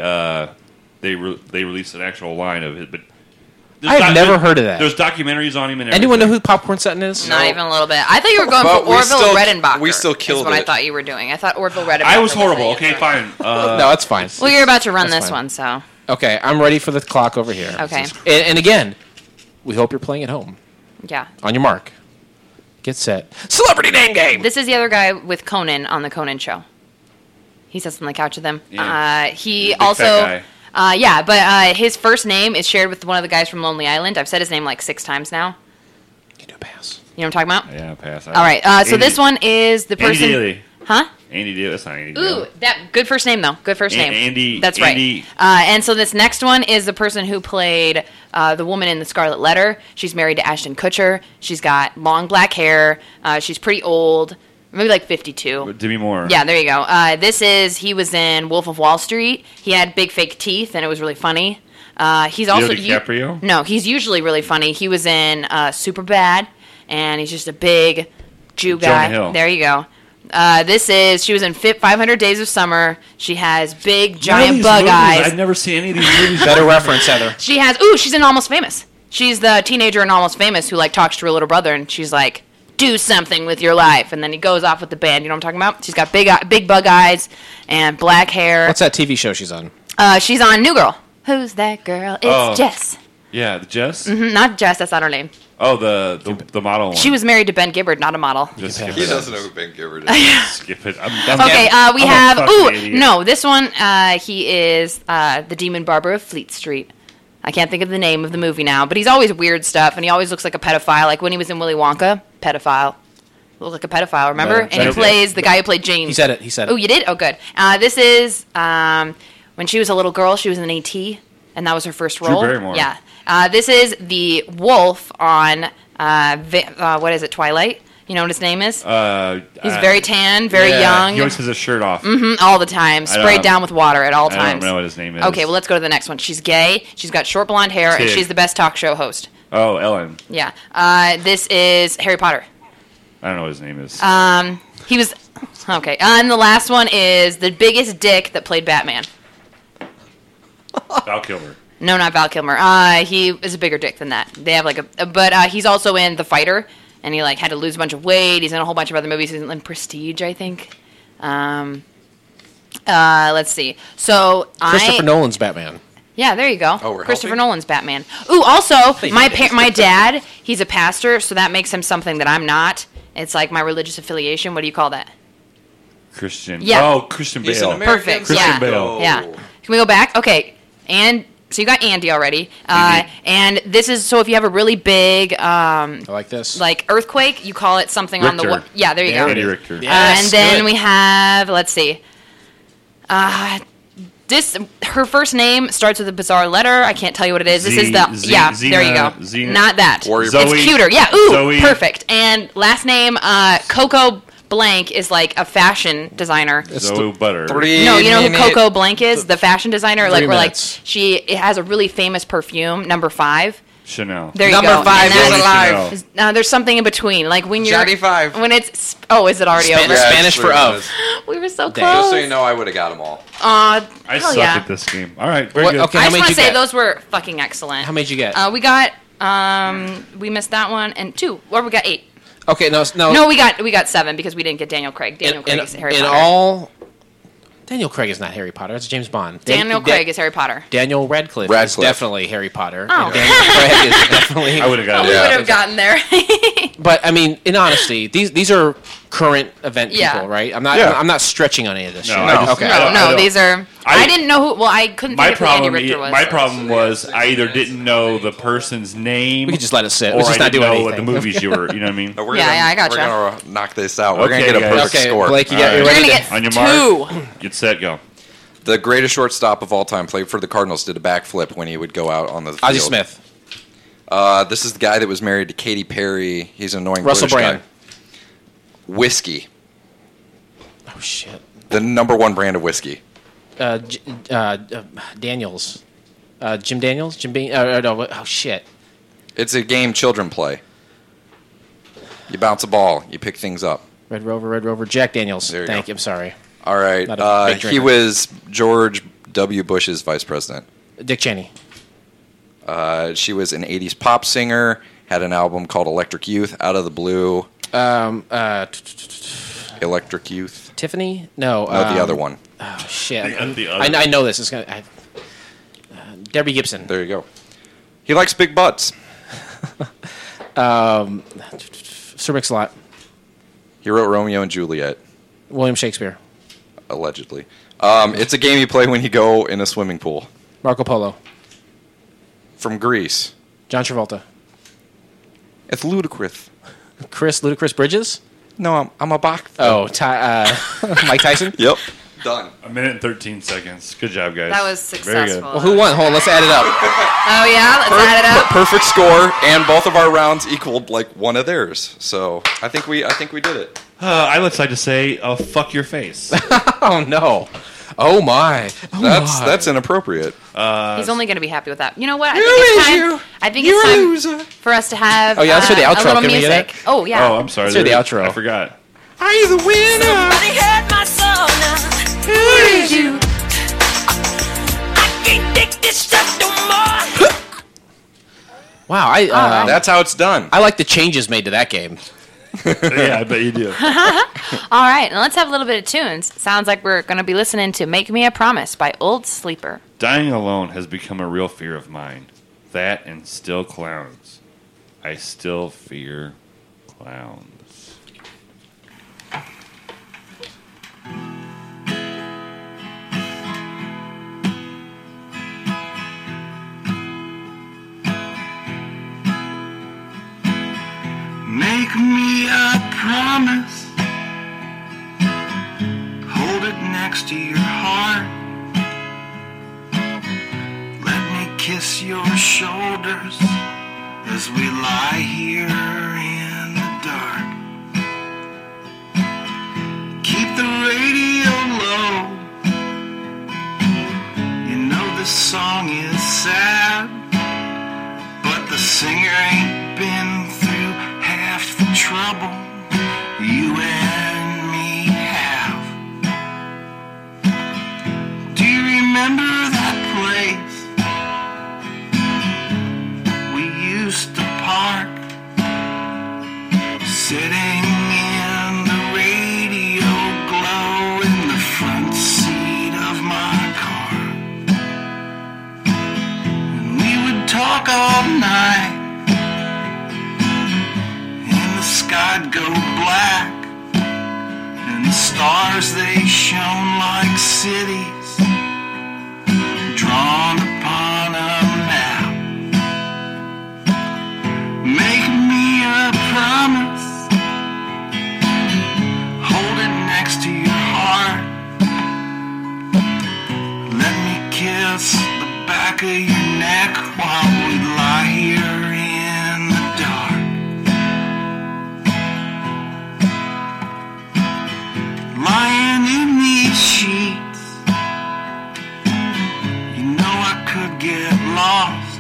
they released an actual line of it. But I have never heard of that. There's documentaries on him and everything. Anyone know who Popcorn Sutton is? Not even a little bit. I thought you were going But for we Orville still- Redenbacher. we still killed is what I it. thought you were doing. I thought Orville Redenbacher. I was the horrible. one that you Okay, were doing. fine. No, it's fine. Well, you're about to run That's this fine. one, so Okay, I'm ready for the clock over here. okay. And again, we hope you're playing at home. Yeah. On your mark. Get set. Celebrity name game! This is the other guy with Conan on the Conan show. He sits on the couch with them. Yeah. He Big fat also, guy. but his first name is shared with one of the guys from Lonely Island. I've said his name like 6 times now. You do pass. You know what I'm talking about? Yeah, pass. All right. So this one is the person. Andy Daly. Huh? Andy Daly. That's not Andy Ooh, Daly. that good first name though. Good first name. Andy. That's Andy, right. And so this next one is the person who played the woman in the Scarlet Letter. She's married to Ashton Kutcher. She's got long black hair. She's pretty old, maybe like 52. Demi Moore. Yeah, there you go. He was in Wolf of Wall Street. He had big fake teeth, and it was really funny. He's also DiCaprio? No, he's usually really funny. He was in Superbad, and he's just a big Jew guy. Jonah Hill. There you go. She was in 500 Days of Summer. She has big, None of giant these bug movies- eyes. I've never seen any of these movies. Better reference, Heather. She's in Almost Famous. She's the teenager in Almost Famous who, like, talks to her little brother, and she's like, do something with your life. And then he goes off with the band. You know what I'm talking about? She's got big bug eyes and black hair. What's that TV show she's on? She's on New Girl. Who's that girl? It's Oh. Jess. Yeah, the Jess. Not Jess, that's not her name. Oh, the model one. She was married to Ben Gibbard, not a model. Just You skip can He it. doesn't know who Ben Gibbard is. Skip it. Okay, we I'm a have. fucking idiot. No, this one, he is the Demon Barber of Fleet Street. I can't think of the name of the movie now, but he's always weird stuff, and he always looks like a pedophile. Like when he was in Willy Wonka, pedophile. Looked like a pedophile, remember? No, and he no. plays the guy who played James. He said it. He said it. Oh, you did? Oh, good. This is when she was a little girl. She was in AT, and that was her first role. Barrymore. Yeah. This is the wolf on what is it? Twilight. You know what his name is? He's very tan, very young, He always has his shirt off. all the time, sprayed down with water at all I times. don't know what his name is. Okay, well, let's go to the next one. She's gay. She's got short blonde hair, and Tig. she's the best talk show host. Oh, Ellen. Yeah. This is Harry Potter. I don't know what his name is. He was okay. And the last one is the biggest dick that played Batman. Val Kilmer. No, not Val Kilmer. He is a bigger dick than that. They have but he's also in The Fighter, and he had to lose a bunch of weight. He's in a whole bunch of other movies. He's in Prestige, I think. Let's see. So Christopher Nolan's Batman. Yeah, there you go. Oh, we're Christopher helping? Nolan's Batman. Ooh, also, They my did. my dad, he's a pastor, so that makes him something that I'm not. It's like my religious affiliation. What do you call that? Christian. Yeah. Oh, Christian He's Bale. an American Perfect, Christian yeah. Bale. Yeah. Can we go back? Okay. And so you got Andy already. And this is, so if you have a really big, I like this. like earthquake, you call it something on the Richter. wall. Yeah, there you go. Andy Richter. Yes, And then good. we have, let's see. Her first name starts with a bizarre letter. I can't tell you what it is. This is the there you go. Xena- Not that. Warrior It's Zoe- cuter. Yeah. Ooh, Zoe- perfect. And last name Coco Blank is like a fashion designer. Zoe Butter. No, you know who Coco Blank is? The fashion designer. Like 3 we're like minutes. it has a really famous perfume, number 5. Chanel. There you Number go. 5 And is that's- alive. Chanel. there's something in between. Like when you're Johnny 5. when it's is it already over? Yeah, Spanish for of. We were so Dang. close. Just so you know, I would have got them all. I hell suck yeah. at this game. All right, very What- good. okay. I How just many want you to say get? those were fucking excellent. How many did you get? We got we missed that one and 2. Or we got 8. Okay, no. No, we got 7 because we didn't get Daniel Craig. Daniel Craig is Harry in Potter. all, Daniel Craig is not Harry Potter. It's James Bond. Daniel Craig is Harry Potter. Daniel Radcliffe is Radcliffe. definitely Harry Potter. Oh. And Daniel Craig is definitely. I would have got We it. would have gotten there. But I mean, in honesty, these are current event Yeah. people, right? I'm not Yeah. I'm not stretching on any of this No, shit. I just- Okay. I don't- no, these are. I didn't know who. Well, I couldn't My think of who Andy problem, Richter was. my problem was I either didn't know the person's name, We could just let it sit. or Let's just I not do didn't know anything. what the movies you were. You know what I mean? But we're Yeah, gonna, yeah, I gotcha. We're going to knock this out. We're going Okay, to get a guys. perfect Okay, score. Blake, you All got you You're ready? gonna to- get On your 2. mark, get set, go. The greatest shortstop of all time, played for the Cardinals, did a backflip when he would go out on the field. Ozzie Smith, This is the guy that was married to Katy Perry. He's an annoying Russell British Brand. guy. Whiskey. Oh shit. The number 1 brand of whiskey. Daniels, Jim Daniels, Jim Beam. No, oh shit. It's a game children play. You bounce a ball. You pick things up. Red Rover, Jack Daniels. There you Thank go. you. I'm sorry. All right. Not a big He drinker. was George W. Bush's vice president. Dick Cheney. She was an 80s pop singer, had an album called Electric Youth, Out of the Blue. Electric Youth. Tiffany? No. No, the other one. Oh shit. The other. I know this. It's gonna. Debbie Gibson. There you go. He likes big butts. Sir Mix-a-Lot. He wrote Romeo and Juliet, William Shakespeare. allegedly. It's a game you play when you go in a swimming pool. Marco Polo. From Greece. John Travolta. It's ludicrous. Ludacris Bridges. No, I'm a box. Oh, Mike Tyson. Yep. Done. A minute and 13 seconds. Good job, guys. That was Very good. successful. Well, who won? Hold on, let's add it up. Oh yeah, let's add it up. Perfect score, and both of our rounds equaled like one of theirs. So I think we did it. I would like to say, fuck your face. Oh no. Oh my. Oh, my. That's inappropriate. He's only going to be happy with that. You know what? I think it's time. I think it's time for us to have. Oh, yeah, let's hear the outro. A little Can we hear music. that? Oh yeah. Oh, I'm sorry. Let's hear the outro. I forgot. Are you the winner? Somebody heard my song now. Who is you? I can't take this stuff no more. Wow. I That's how it's done. I like the changes made to that game. Yeah, I bet you do. All right, now let's have a little bit of tunes. Sounds like we're going to be listening to "Make Me a Promise" by Old Sleeper. Dying alone has become a real fear of mine. That and still clowns. I still fear clowns. Make me a promise. Hold it next to your heart. Let me kiss your shoulders as we lie here in the dark. Keep the radio low. You know this song is sad, but the singer ain't been through half the trouble you and me have. Do you remember that place we used to park? Sitting in the radio glow in the front seat of my car. night, and the sky'd go black, and the stars they shone like cities drawn upon a map. Make me a promise, hold it next to your heart. Let me kiss the back of your neck while we lie here in the dark. Lying in these sheets, you know I could get lost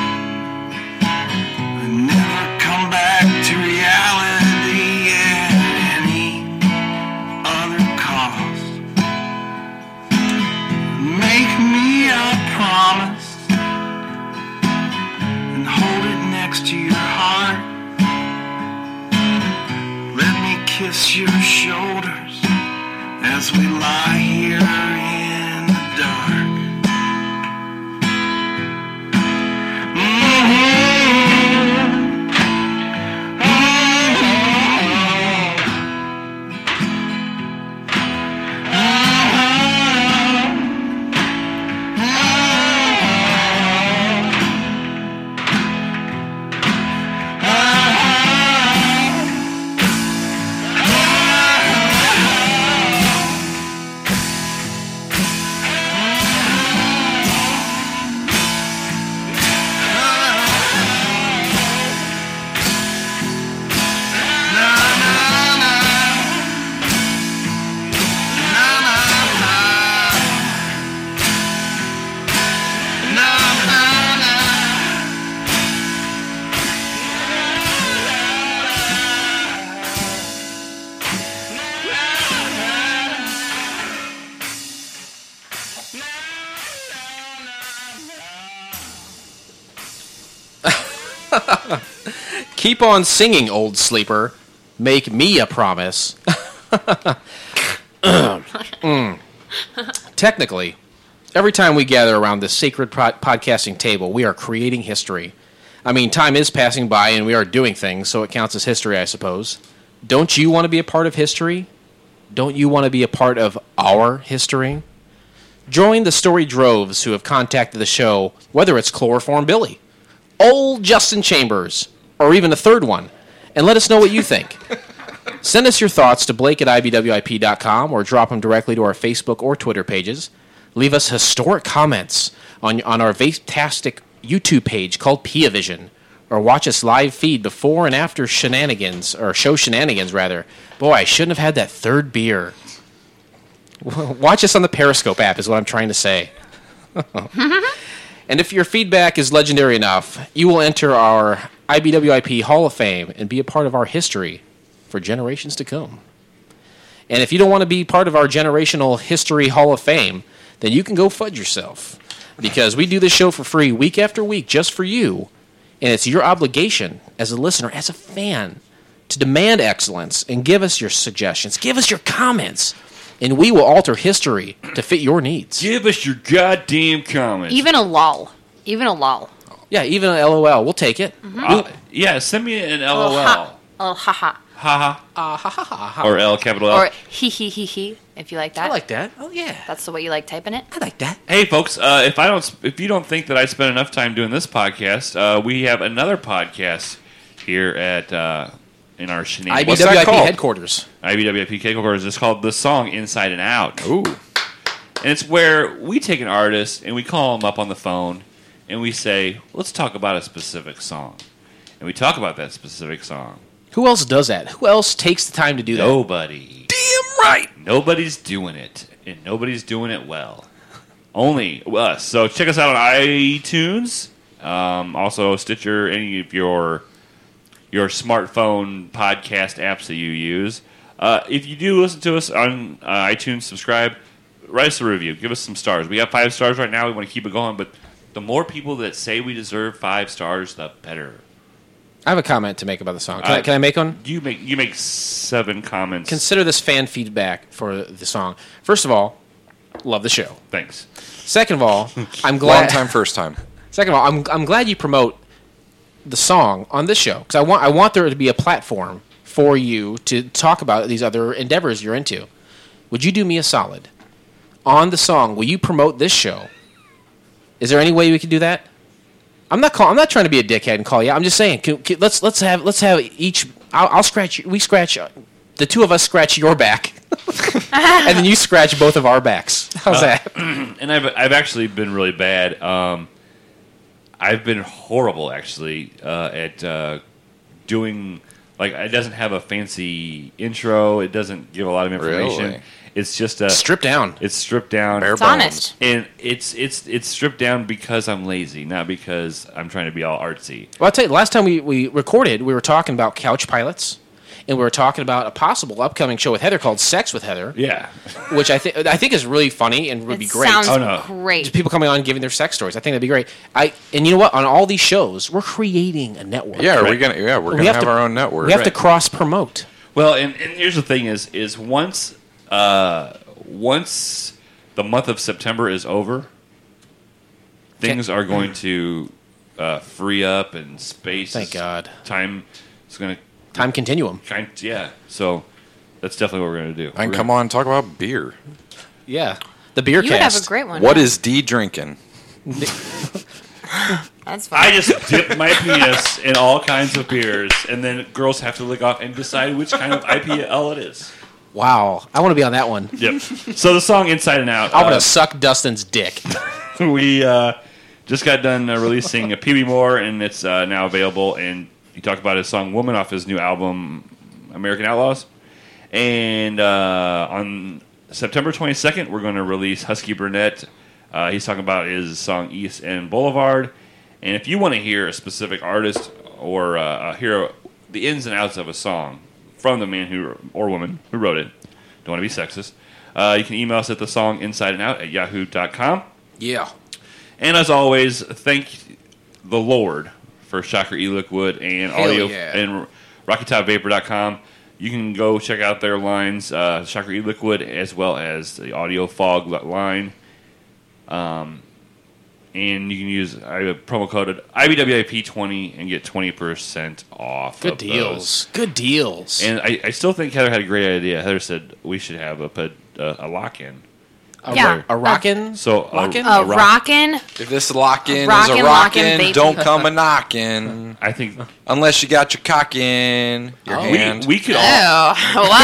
and never come back to reality at any other cost. Make me a promise and hold it next to your heart. Let me kiss your shoulders as we lie here in the dark. Keep on singing, old sleeper. Make me a promise. Technically, every time we gather around this sacred podcasting table, we are creating history. I mean, time is passing by and we are doing things, so it counts as history, I suppose. Don't you want to be a part of history? Don't you want to be a part of our history? Join the story droves who have contacted the show, whether it's Chloroform Billy, old Justin Chambers, or even a third one, and let us know what you think. Send us your thoughts to blake@ibwip.com or drop them directly to our Facebook or Twitter pages. Leave us historic comments on our fantastic YouTube page called Pia-Vision, or watch us live feed before and after shenanigans, or show shenanigans, rather. Boy, I shouldn't have had that third beer. Watch us on the Periscope app is what I'm trying to say. And if your feedback is legendary enough, you will enter our IBWIP Hall of Fame and be a part of our history for generations to come. And if you don't want to be part of our generational history Hall of Fame, then you can go fudge yourself. Because we do this show for free week after week just for you. And it's your obligation as a listener, as a fan, to demand excellence and give us your suggestions. Give us your comments. And we will alter history to fit your needs. Give us your goddamn comments. Even a lull. Even a lull. Yeah, even an LOL. We'll take it. Yeah, send me an LOL. Oh, ha-ha. Ha-ha. Or L, capital L. Or he, if you like that. I like that. Oh, yeah. That's the way you like typing it? I like that. Hey, folks, if you don't think that I spent enough time doing this podcast, we have another podcast here at in our shenanigans. IBWIP headquarters. IBWIP headquarters. It's called The Song Inside and Out. Ooh. And it's where we take an artist and we call them up on the phone and we say, let's talk about a specific song. And we talk about that specific song. Who else does that? Who else takes the time to do that? Nobody. Damn right. Nobody's doing it. And nobody's doing it well. Only us. So check us out on iTunes. Also Stitcher, any of your smartphone podcast apps that you use. If you do listen to us on iTunes, subscribe, write us a review. Give us some stars. We got 5 stars right now. We want to keep it going. But the more people that say we deserve 5 stars, the better. I have a comment to make about the song. Can I make one? You make 7 comments. Consider this fan feedback for the song. First of all, love the show. Thanks. Second of all, I'm glad. Long time, first time. Second of all, I'm glad you promote the song on this show, because I want there to be a platform for you to talk about these other endeavors you're into. Would you do me a solid? On the song, will you promote this show? Is there any way we could do that? I'm not trying to be a dickhead and call you. I'm just saying. Let's have each. I'll scratch. We scratch. The two of us scratch your back, and then you scratch both of our backs. How's that? And I've actually been really bad. I've been horrible actually at doing. Like, it doesn't have a fancy intro. It doesn't give a lot of information. Really? It's just a Stripped down. It's stripped down. Bare It's bones. honest. And it's stripped down because I'm lazy, not because I'm trying to be all artsy. Well, I'll tell you, last time we recorded, we were talking about couch pilots, and we were talking about a possible upcoming show with Heather called Sex with Heather, Yeah. which I think is really funny and would be great. Sounds Oh, no. great. People coming on and giving their sex stories. I think that'd be great. And you know what? On all these shows, we're creating a network. Yeah, we're Right. gonna have our own network. We have to Right. cross promote. Well, and here's the thing is once the month of September is over, things are going to free up and space. Thank God. Time is going to Time continuum. yeah. So that's definitely what we're going to do. I can come on and talk about beer. Yeah, the beer You would cast. have a great one. What yeah. is D drinking? That's fine. I just dip my penis in all kinds of beers, and then girls have to lick off and decide which kind of IPL it is. Wow, I want to be on that one. Yep. So the song "Inside and Out." I want to suck Dustin's dick. We just got done releasing a PB Moore, and it's now available. And he talked about his song "Woman" off his new album "American Outlaws." And on September 22nd, we're going to release Husky Burnett. He's talking about his song "East End Boulevard." And if you want to hear a specific artist or hear the ins and outs of a song from the man or woman who wrote it, don't want to be sexist, you can email us at thesonginsideandout@yahoo.com. Yeah. And as always, thank the Lord for Shocker E-Liquid and Hell audio yeah. and RockyTopVapor.com. You can go check out their lines, Shocker E-Liquid, as well as the Audio Fog line. And you can use promo code IBWIP20 and get 20% off. Good of deals. Good deals. Those. And I still think Heather had a great idea. Heather said we should have a lock-in. Yeah. A rockin'? So Rockin'? A rockin'. If this lock-in is Rockin', a lockin', rockin', vaping. don't come a knockin'. I think Unless you got your cock in your hand. we could all. Oh,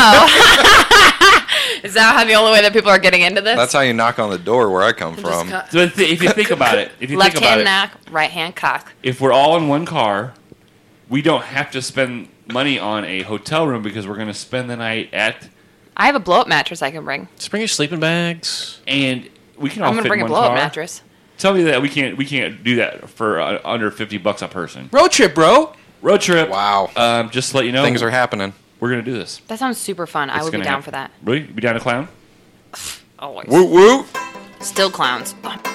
hello. Is that how the only way that people are getting into this? That's how you knock on the door where I come from. So if you think about it, Left hand knock, right hand cock. if we're all in one car, we don't have to spend money on a hotel room because we're going to spend the night at, I have a blow up mattress I can bring. Just bring your sleeping bags. and we can all I'm gonna fit bring in a one blow up car. mattress. Tell me that we can't do that for under $50 a person. Road trip, bro. Road trip. Wow. Just to let you know, Things are happening. we're going to do this. That sounds super fun. I It's would be gonna down happen. for that. Really? You be down to clown? Always. Woot woot. Still clowns.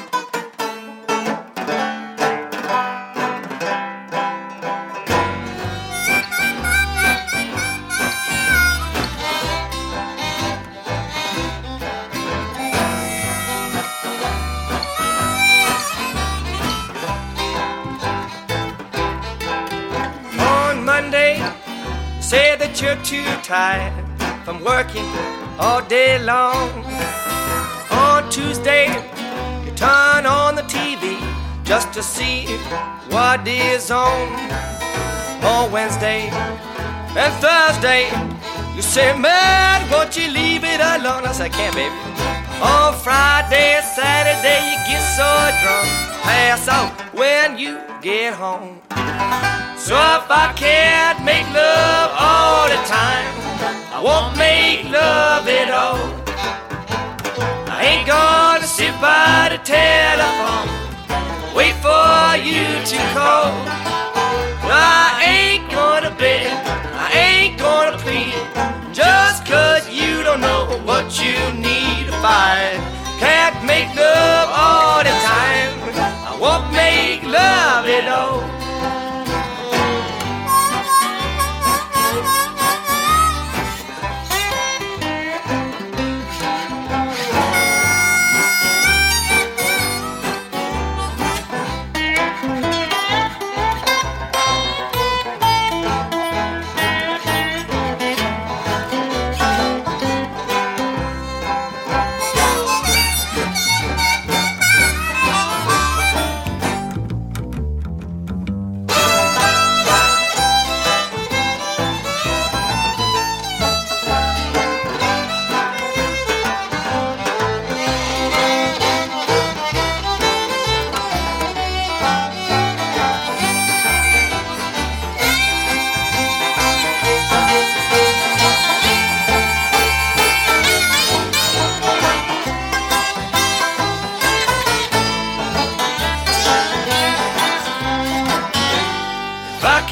On Monday, you say that you're too tired from working all day long. On Tuesday, you turn on the TV just to see what is on. On Wednesday and Thursday, you say, man, won't you leave it alone? I say, I can't, baby. On Friday and Saturday, you get so drunk, pass out when you get home. So if I can't make love all the time, I won't make love at all. I ain't gonna sit by the telephone, wait for you to call. I ain't gonna beg, I ain't gonna plead, just 'cause you don't know what you need to find. Can't make love all the time, I won't make love at all.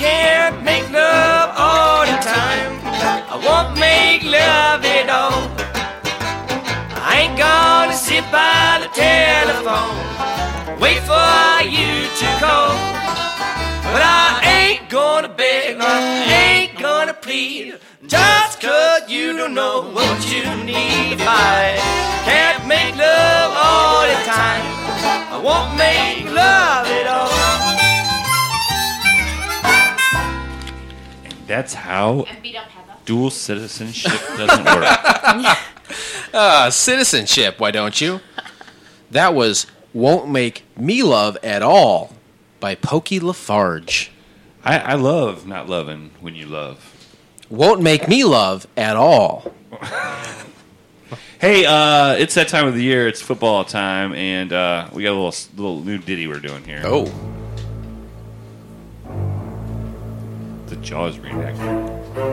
can't make love all the time. I won't make love at all. I ain't gonna sit by the telephone, wait for you to call. But I ain't gonna beg, I ain't gonna plead, just 'cause you don't know what you need. If I can't make love all the time, I won't make love at all. That's how dual citizenship doesn't work. Citizenship, why don't you? That was Won't Make Me Love at All by Pokey Lafarge. I love not loving when you love. Won't Make Me Love at All. Hey, it's that time of the year. It's football time, and we got a little new ditty we're doing here. Oh. The Jaws reenactment.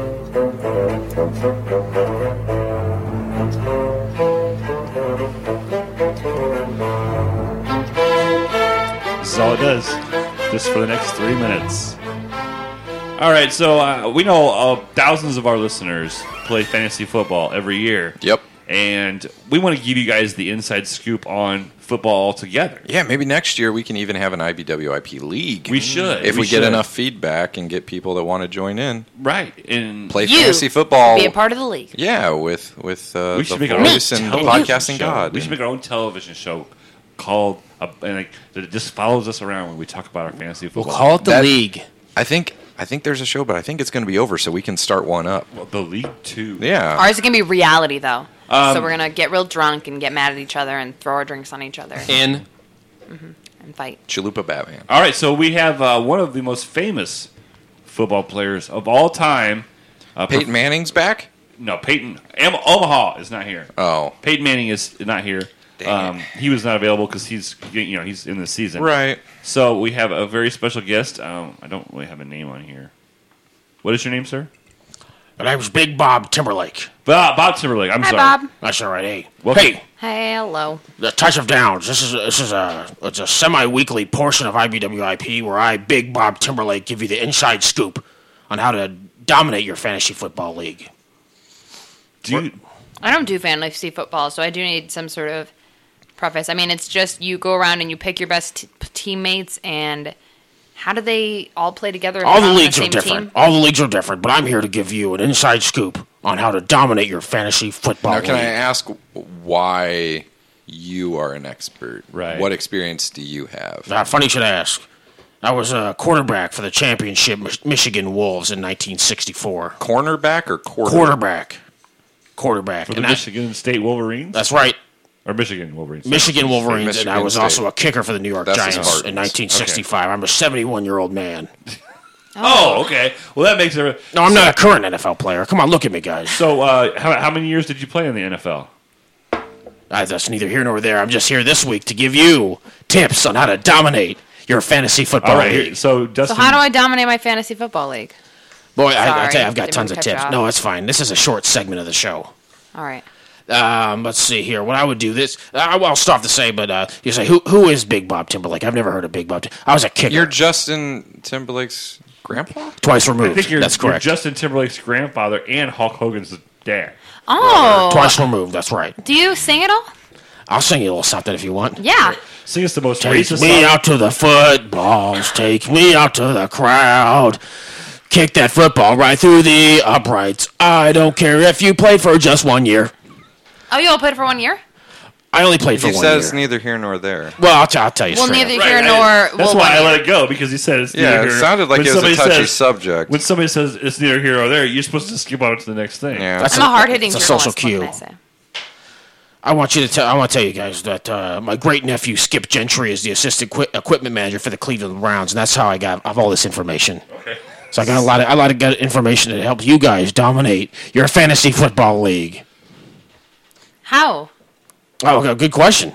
This is all it does, just for the next 3 minutes. All right, so we know thousands of our listeners play fantasy football every year. Yep. And we want to give you guys the inside scoop on football altogether. Yeah, maybe next year we can even have an IBWIP league. We should. If we get enough feedback and get people that want to join in. Right. And play fantasy football. Be a part of the league. Yeah, with we the should make our own voice and the podcasting show. god. We should make our own television show called, that just follows us around when we talk about our fantasy football. We'll call it the league. I think there's a show, but I think it's going to be over, so we can start one up. Well, the league too. Yeah. Ours is going to be reality, though. So we're going to get real drunk and get mad at each other and throw our drinks on each other. And fight. Chalupa Batman. All right, so we have one of the most famous football players of all time. Peyton Manning's back? No, Peyton. Omaha is not here. Oh. Peyton Manning is not here. He was not available because he's in the season. Right. So we have a very special guest. I don't really have a name on here. What is your name, sir? My name's Big Bob Timberlake. Bob Timberlake. I'm Hi, sorry. Bob. That's all right. Hey. Welcome. Hey. Hello. The Touch of Downs. This is a semi-weekly portion of IBWIP where I, Big Bob Timberlake, give you the inside scoop on how to dominate your fantasy football league. I don't do fantasy football, so I do need some sort of preface. I mean, it's just you go around and you pick your best teammates, and how do they all play together? All the leagues are different. All the leagues are different, but I'm here to give you an inside scoop on how to dominate your fantasy football league. Now, can I ask why you are an expert? Right. What experience do you have? Funny you should ask. I was a quarterback for the championship Michigan Wolves in 1964. Cornerback or quarterback? Quarterback. For the Michigan State Wolverines? That's right. Or Michigan Wolverines. Michigan Wolverines, Michigan and I was State. also a kicker for the New York That's the Giants Spartans. in 1965. Okay. I'm a 71-year-old man. Oh, okay. Well, that makes it... No, I'm not a current NFL player. Come on, look at me, guys. So, how many years did you play in the NFL? That's neither here nor there. I'm just here this week to give you tips on how to dominate your fantasy football All right. league. So, Dustin... So how do I dominate my fantasy football league? Boy, I Sorry, tell you, I've got didn't tons mean of to cut tips. you off. No, it's fine. This is a short segment of the show. All right. Let's see here. What I would do this. I'll stop to say, but you say who is Big Bob Timberlake? I've never heard of Big Bob. I was a kicker. You're Justin Timberlake's grandpa? Twice removed. I think you're, That's correct. You're Justin Timberlake's grandfather and Hulk Hogan's dad. Oh. Twice removed. That's right. Do you sing at all? I'll sing you a little something if you want. Yeah. Sing us the most Take racist me song. out to the footballs. Take me out to the crowd. Kick that football right through the uprights. I don't care if you played for just 1 year. Oh, you all played for 1 year? I only played for He 1 said year. it's neither here nor there. Well, I'll tell you Well, straight neither up. here nor. That's well, why I 1 year. let it go, because he said it's Yeah, neither it here. sounded like When it was a somebody touchy says- subject. When somebody says it's neither here or there, you're supposed to skip on to the next thing. Yeah. That's I'm a hard-hitting it's a journalist. social cue. What can I say? I want to tell you guys that my great nephew Skip Gentry is the assistant equipment manager for the Cleveland Browns, and that's how I have all this information. Okay. So I got a lot of good information that helps you guys dominate your fantasy football league. How? Oh, okay, good question.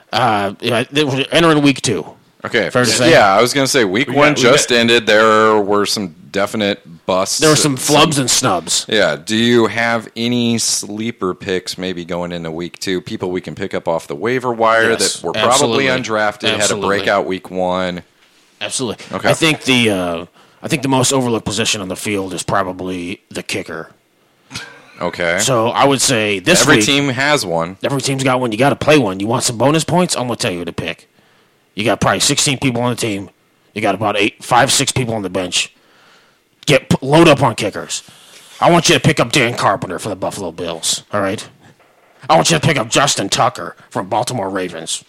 We're entering week 2. Okay. Fair to say? Yeah, I was going to say week one just ended. There were some definite busts. There were some flubs and snubs. Yeah. Do you have any sleeper picks maybe going into week 2? People we can pick up off the waiver wire Yes, that were absolutely. probably undrafted, had a Absolutely. breakout week 1. Absolutely. Okay. I think the I think the most overlooked position on the field is probably the kicker. Okay. So I would say this Every week, team has one. every team's got one. You got to play one. You want some bonus points? I'm going to tell you who to pick. You got probably 16 people on the team. You got about 6 people on the bench. Load up on kickers. I want you to pick up Dan Carpenter for the Buffalo Bills. All right. I want you to pick up Justin Tucker from Baltimore Ravens.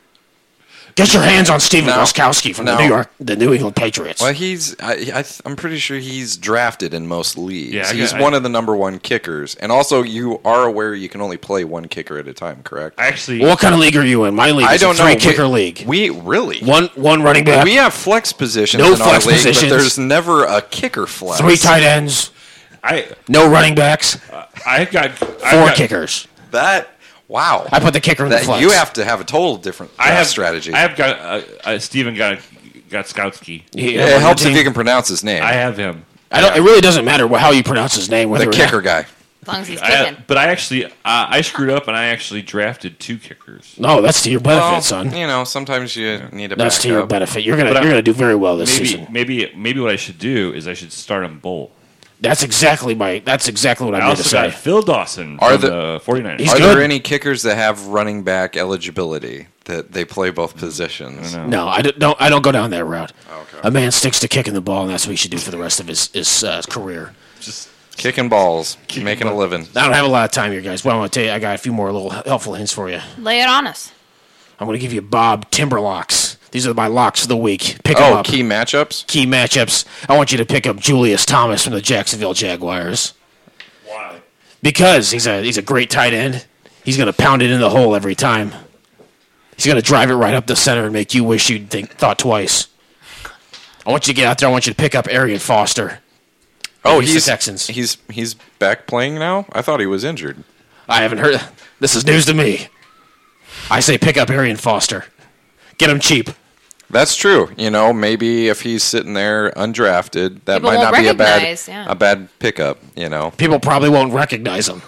Get your hands on Steven Gostkowski from the New England Patriots. Well, I'm pretty sure he's drafted in most leagues. Yeah, he's one of the number one kickers. And also, you are aware you can only play one kicker at a time, correct? Actually, What kind of league are you in? My league is a three-kicker league. We really? One running back, We have flex positions No in our flex league, positions. but there's never a kicker flex. 3 tight ends, no running backs, I've got 4 kickers. Wow. I put the kicker in the flex. You have to have a total different strategy. I have got Steven Gostkowski. it helps if you can pronounce his name. I have him. It really doesn't matter how you pronounce his name. The kicker guy. As long as he's kicking. But I actually, I screwed up and I actually drafted 2 kickers. No, that's to your benefit, Well, son. sometimes you need a That's backup. to your benefit. You're gonna do very well this season. Maybe what I should do is I should start them both. That's exactly what I I meant to also say. got Phil Dawson Are from the- the 49ers. He's Are good. there any kickers that have running back eligibility that they play both positions? No, I don't go down that route. Okay. A man sticks to kicking the ball, and that's what he should do for the rest of his career. Just Kicking balls, making a living. I don't have a lot of time here, guys, but I want to tell you, I got a few more little helpful hints for you. Lay it on us. I'm going to give you Bob Timberlocks. These are my locks of the week. Pick them up. Key matchups? Key matchups. I want you to pick up Julius Thomas from the Jacksonville Jaguars. why? Because he's a great tight end. He's going to pound it in the hole every time. He's going to drive it right up the center and make you wish you'd thought twice. I want you to get out there. I want you to pick up Arian Foster. He's the Texans. He's back playing now? I thought he was injured. I haven't heard. This is news to me. I say pick up Arian Foster. Get him cheap. That's true. Maybe if he's sitting there undrafted, that People might won't not be recognize, yeah. a bad pickup. People probably won't recognize him.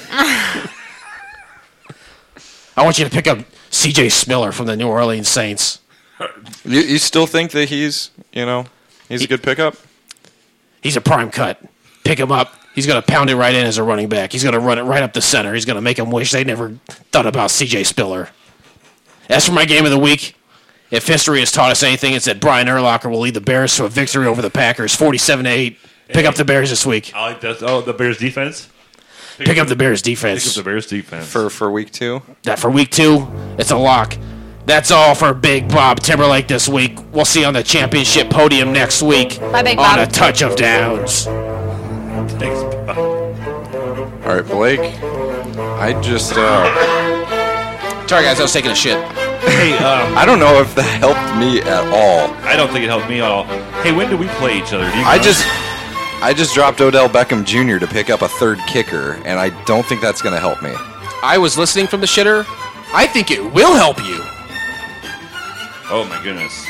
I want you to pick up C.J. Spiller from the New Orleans Saints. You still think that he's a good pickup? He's a prime cut. Pick him up. He's going to pound it right in as a running back. He's going to run it right up the center. He's going to make him wish they never thought about C.J. Spiller. As for my game of the week, if history has taught us anything, it's that Brian Urlacher will lead the Bears to a victory over the Packers, 47-8. Pick up the Bears this week. I like that. Oh, the Bears defense. Pick up the Bears Pick up defense. the Bears defense. For week 2? That for week 2, it's a lock. That's all for Big Bob Timberlake this week. We'll see you on the championship podium next week. Bye, Big On Bob. a touch of downs. Thanks. All right, Blake. I just Sorry, guys, I was taking a shit. Hey, I don't know if that helped me at all. I don't think it helped me at all. Hey, when do we play each other? Do you I know? just dropped Odell Beckham Jr. to pick up a third kicker, and I don't think that's going to help me. I was listening from the shitter. I think it will help you. Oh my goodness.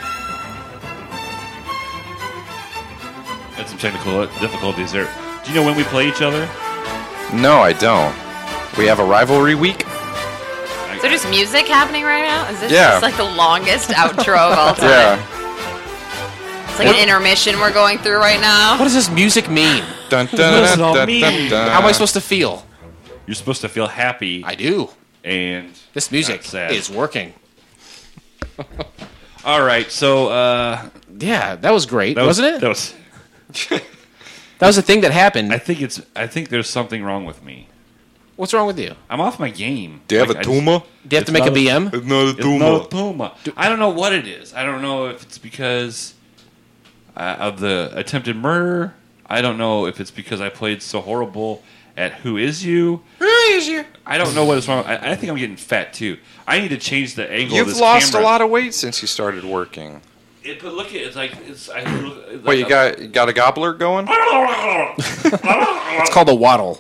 Had some technical difficulties there. Do you know when we play each other? No, I don't. We have a rivalry week? Is there just music happening right now? Is this Yeah. just like the longest outro of all time? Yeah. It's like an intermission we're going through right now. What does this music mean? Dun, What does it all dun, mean? dun, dun. How am I supposed to feel? You're supposed to feel happy I do. and This music not sad. is working. All right, so Yeah, that was great, that was, wasn't it? That was. That was the thing that happened. I think there's something wrong with me. What's wrong with you? I'm off my game. Do you have Like, a I just- tumor? Do you have to It's make a not a- BM? It's not a It's not a Puma. I don't know what it is. I don't know if it's because of the attempted murder. I don't know if it's because I played so horrible at Who Is You. Who is you? I don't know what is wrong. I think I'm getting fat too. I need to change the angle. of You've this lost camera. a lot of weight since you started working. But look at it. It's like it's. What, you got a gobbler going? It's called a waddle.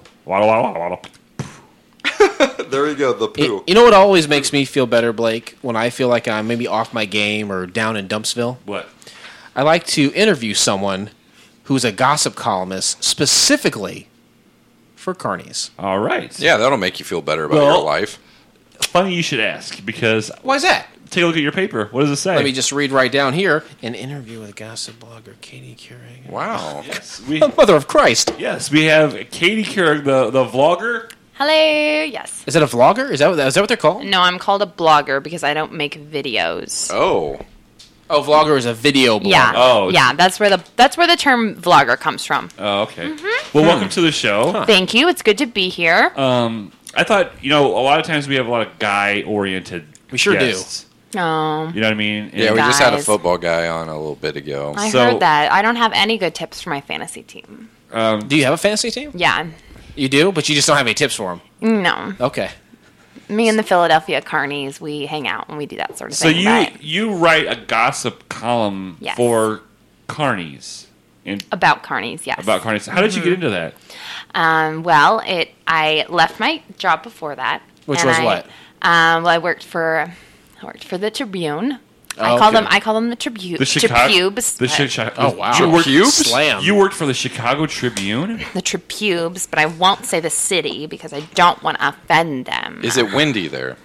There you go, the poo. You know what always makes me feel better, Blake? When I feel like I'm maybe off my game or down in Dumpsville? What? I like to interview someone who's a gossip columnist specifically for carnies. All right. Yeah, that'll make you feel better about Well- your life. Funny you should ask because Why is that? take a look at your paper. What does it say? Let me just read right down here. An interview with gossip blogger Katie Keurig. Wow. Yes, Mother of Christ. yes, we have Katie Keurig, the vlogger. Hello. Yes. Is that a vlogger? Is that what they're called? No, I'm called a blogger because I don't make videos. Oh. Oh, vlogger is a video blogger. Yeah. Oh. Yeah, that's where the term vlogger comes from. Oh, okay. Well, welcome to the show. Thank you. It's good to be here. I thought, a lot of times we have a lot of guy-oriented We sure do. guests. Oh, You know what I mean? Yeah, we just had a Guys. football guy on a little bit ago. I So- heard that. I don't have any good tips for my fantasy team. Do you have a fantasy team? Yeah. You do, but you just don't have any tips for them. No. Okay. Me and the Philadelphia Carnies, we hang out and we do that sort of So thing. but you write a gossip column Yes. for Carnies. about Carnies, yes. About Carnies. How did you get into that? Well, I left my job before that. Which and was what? I worked for the Tribune. I Oh, call okay. them the Tribune. The Chicago. Tribubes. The Chicago. Oh, wow. You worked, Slam. you worked for the Chicago Tribune. The Tribubes, but I won't say the city because I don't want to offend them. Is it windy there?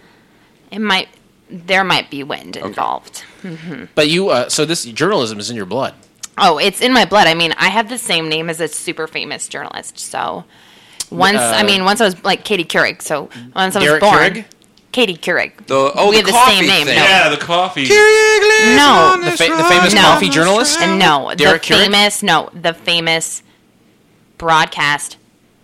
There might be wind involved. But you, so this journalism is in your blood. Oh, it's in my blood. I mean, I have the same name as a super famous journalist. So once I was like Katie Keurig. So once I was Derek born, Keurig? Katie Keurig. the we have the coffee same name. thing. No. Yeah, the coffee. No. The famous No. coffee journalist? And no, Derek Keurig? the famous broadcast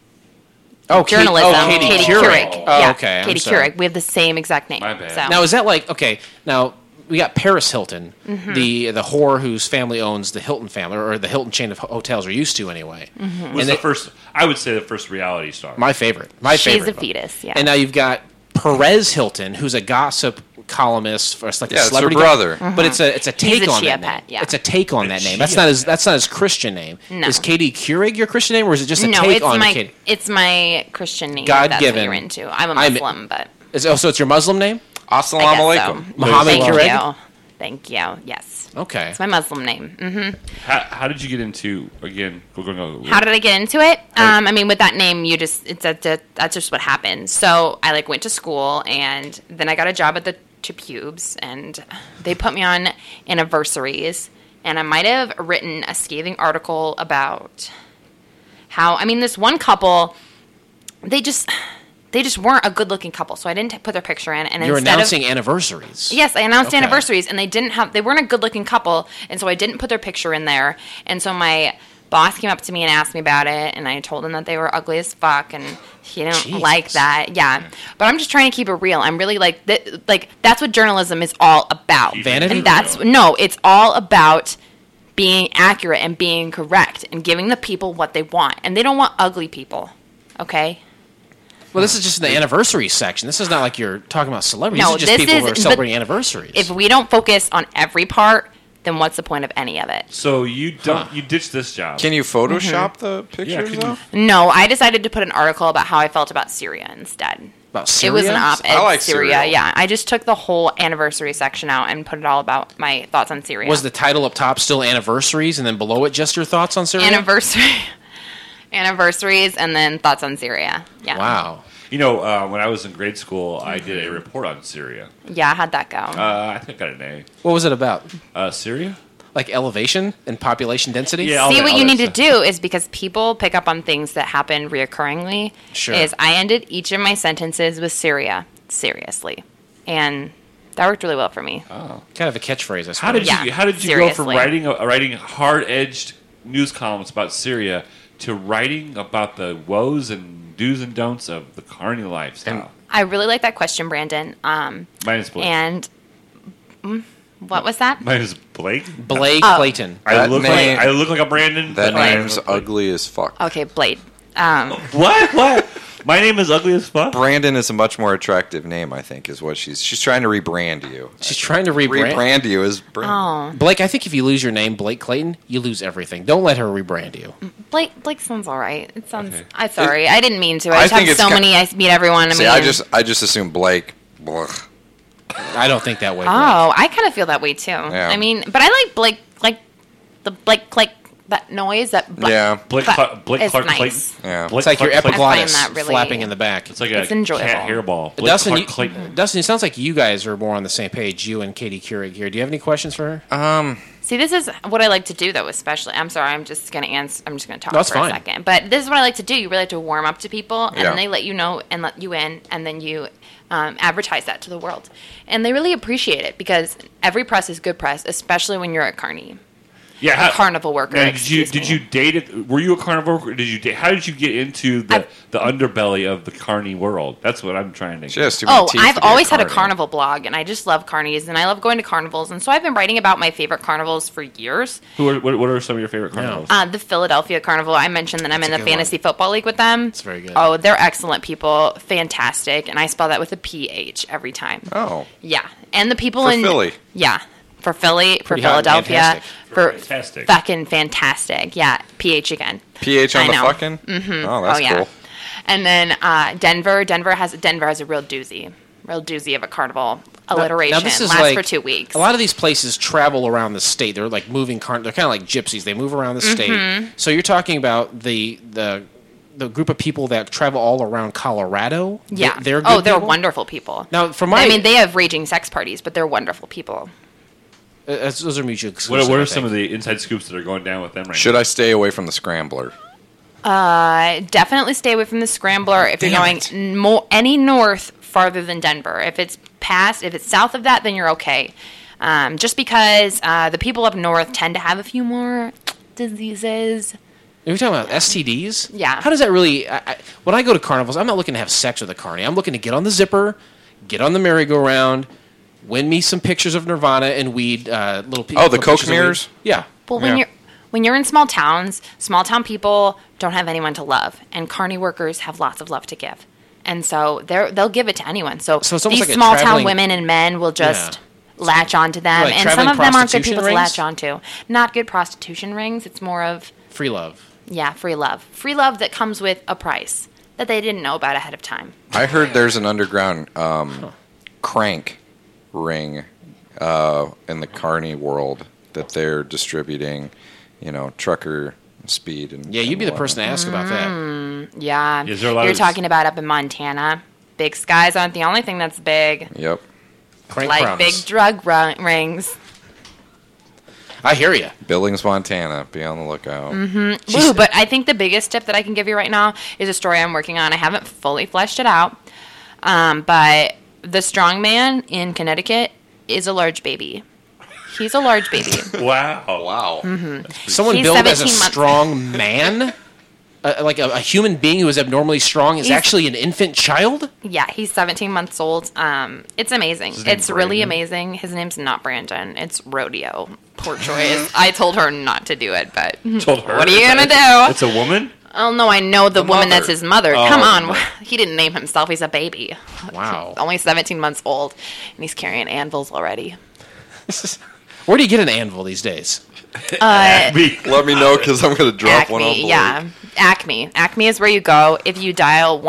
Oh, journalism. Katie Keurig. Keurig. Oh, Yeah, okay. I'm Katie sorry. Keurig. We have the same exact name. My bad. So. Now, is that like, okay, now we got Paris Hilton, Mm-hmm. the whore whose family owns the Hilton family, or the Hilton chain of hotels, or used to anyway. Mm-hmm. Was And the they- first? I would say the first reality star. My favorite. She's a fetus, yeah. And now you've got Perez Hilton, who's a gossip columnist for it's like Yeah, a it's her celebrity brother. guy. But it's a take a on chia that name. pet, yeah. It's a take on that name. That's chia not his Christian name. No. Is Katie Keurig your Christian name, or is it just a no, take it's on my Katie? it's my Christian name. God That's given. what you're into. I'm a I'm- Muslim, but So it's your Muslim name? Assalamu I guess alaikum. so. Muhammad Thank Keurig? you. Thank you. Yes, Okay. it's my Muslim name. How did you get into again? We're going to How did I get into it? I mean, with that name, that's just what happened. So I went to school, and then I got a job at the Tribubes, and they put me on anniversaries, and I might have written a scathing article about how this one couple, they just weren't a good-looking couple, so I didn't put their picture in. And You're instead announcing anniversaries. Yes, I announced Okay. anniversaries, and they weren't a good-looking couple, and so I didn't put their picture in there. And so my boss came up to me and asked me about it, and I told him that they were ugly as fuck, and he didn't Jesus. like that. Yeah, but I'm just trying to keep it real. I'm really that's what journalism is all about. Vanity? And it's all about being accurate and being correct and giving the people what they want, and they don't want ugly people. Okay. Well, this is just in the anniversary section. This is not like you're talking about celebrities. No, this is just this people is- who are but celebrating anniversaries. If we don't focus on every part, then what's the point of any of it? So you ditched this job. Can you Photoshop Mm-hmm. the pictures, can you- though? No, I decided to put an article about how I felt about Syria instead. About It Syria? was an op-ed. I like Syria. Syria. Yeah, I just took the whole anniversary section out and put it all about my thoughts on Syria. Was the title up top still anniversaries, and then below it just your thoughts on Syria? anniversaries and then thoughts on Syria? Yeah. Wow. When I was in grade school, I did a report on Syria. Yeah, how'd that go? I think I got an What was it about? A. Syria? Like elevation and population density? Yeah, all See, that- what all you that need to stuff. do is, because people pick up on things that happen reoccurringly, Sure. is I ended each of my sentences with Syria, seriously. And that worked really well for me. Kind of a catchphrase, I suppose. How did Yeah, you go from seriously. writing hard-edged news columns about Syria to writing about the woes and do's and don'ts of the carny lifestyle? I really like that question, Brandon. Mine is Blake. And what was that? Mine is Blake. Blake Oh. Clayton. I That look name- like a Brandon. That but I name's look like- ugly as fuck. Okay, Blade. What? My name is ugly as fuck. Brandon is a much more attractive name, I think, is what she's trying to rebrand you. She's trying to rebrand. Rebrand you as Brandon. Oh, Blake, I think if you lose your name, Blake Clayton, you lose everything. Don't let her rebrand you. Blake sounds all right. It sounds. Okay. I'm sorry, I didn't mean to. I I just think have it's so ki- many. I meet everyone. See, I just assume Blake. Blech. I don't think that way. Blake. Oh, I kind of feel that way too. I mean, but I like Blake, like the Blake that noise. That Yeah. Blake but Clark it's Clayton. nice. Yeah. Blake It's like your Clark Clayton. I find epiglottis that really- flapping in the back. It's like a It's enjoyable. cat hairball. Blake Dustin, Clark Clayton. Dustin, it sounds like you guys are more on the same page, you and Katie Keurig here. Do you have any questions for her? See, this is what I like to do, though. Especially, I'm sorry, I'm just gonna talk No, it's for fine. a second. But this is what I like to do. You really have to warm up to people, and Yeah. then they let you know and let you in, and then you advertise that to the world, and they really appreciate it because every press is good press, especially when you're a carny. Yeah, A carnival worker, Now, excuse did me. you date it? Were you a carnival worker? Did you date? How did you get into the underbelly of the carny world? That's what I'm trying to. She has too many Oh, teeth I've to be a always had a carny. carnival blog, and I just love carnies, and I love going to carnivals, and so I've been writing about my favorite carnivals for years. What are some of your favorite carnivals? The Philadelphia Carnival, I mentioned that I'm in a the good fantasy football league with them. It's very good. Oh, they're excellent people, fantastic, and I spell that with a PH every time. Oh. Yeah, and the people For in Philly. Yeah, for Philly, for Pretty hot and Philadelphia, fantastic. for Fantastic. fucking fantastic. Yeah, PH again. PH on I the know. fucking? Mm-hmm. Oh, that's Oh, yeah. cool. And then Denver. Denver has a real doozy of a carnival alliteration. Now, this is Lasts like for 2 weeks. A lot of these places travel around the state. They're like moving. They're kind of like gypsies. They move around the Mm-hmm. state. So you're talking about the group of people that travel all around Colorado. Yeah. They're they're good people? wonderful people. Now, from my, I mean, they have raging sex parties, but they're wonderful people. those are mutually exclusive. What I are some think. of the inside scoops that are going down with them right Should I stay away from the scrambler? Definitely stay away from the Scrambler if you're going any north farther than Denver. If it's south of that, then you're okay. Just because the people up north tend to have a few more diseases. Are we talking about STDs? Yeah. How does that really? When I go to carnivals, I'm not looking to have sex with a carny. I'm looking to get on the zipper, get on the merry-go-round, win me some pictures of Nirvana and weed. Little. Oh, the little Coke pictures of weed. mirrors? Yeah. Well, Yeah. when you're in small towns, small town people don't have anyone to love, and carny workers have lots of love to give, and so they'll give it to anyone. So, So it's almost these like a small traveling- town women and men will just latch onto them, Like and some traveling of them aren't good prostitution people rings? to latch onto. Not good prostitution rings. It's more of Free love. free love that comes with a price that they didn't know about ahead of time. I heard there's an underground crank ring in the carny world that they're distributing, trucker speed and Yeah, you'd be the and person to ask about that. Yeah, Is there a lot you're of- talking about up in Montana. Big skies aren't the only thing that's big. whatnot. Yep. Crank Like promise. big drug rings. I hear you. Billings, Montana. Be on the lookout. Ooh, but I think the biggest tip that I can give you right now is a story I'm working on. I haven't fully fleshed it out, but the strong man in Connecticut is a large baby. He's a large baby. Wow. Wow. Someone He's billed as a 17 months. strong man, like a human being who is abnormally strong, is He's- actually an infant child. Yeah, he's 17 months old. It's amazing. Is his name It's really Brandon? amazing. His name's not Brandon. It's Rodeo. Poor choice. I told her not to do it, but Told her. what are you gonna do? It's a woman. Oh no, I know the woman mother. that's his mother. Oh, Come on, no. he didn't name himself. He's a baby. Wow. Only 17 months old, and he's carrying anvils already. Where do you get an anvil these days? Uh, Let me know because I'm going to drop one on Acme, board. yeah. Acme. Acme is where you go if you dial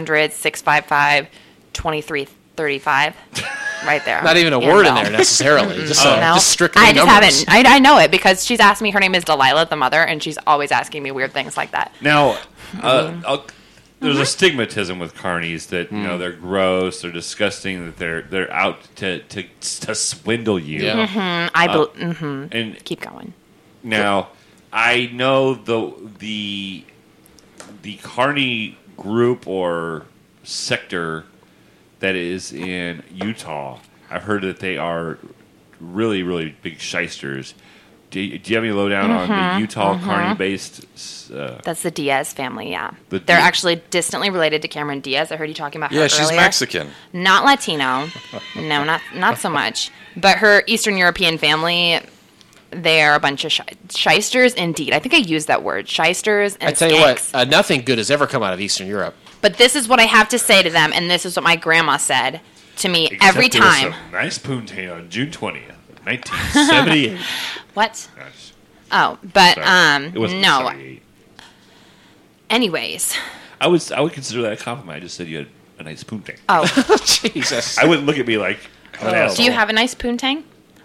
1-800-655-2335. Right there. Not even a And word in no. there necessarily. Just, No. just strictly I just numbers. haven't. I know it because she's asked me. Her name is Delilah, the mother, and she's always asking me weird things like that. Now, there's a stigmatism with carnies that they're gross, they're disgusting, that they're out to swindle you. Yeah. And Keep going. now, I know the carny group or sector that is in Utah. I've heard that they are really, really big shysters. Do you have any lowdown on the Utah carny-based? That's the Diaz family. Yeah, The they're Diaz- actually distantly related to Cameron Diaz. I heard you talking about her Yeah, she's earlier. Mexican. Not Latino. No, not so much. But her Eastern European family, they are a bunch of shysters indeed. I think I used that word, shysters and I tell you skanks. what, nothing good has ever come out of Eastern Europe. But this is what I have to say to them, and this is what my grandma said to me Except every there was time. some nice poontang on June 20th, 1978. What? Gosh, Oh, but sorry. It wasn't no. 78. Anyways, I would consider that a compliment. I just said you had a nice poontang. oh, Jesus. I wouldn't look at me like I'm an asshole. do you have a nice poontang,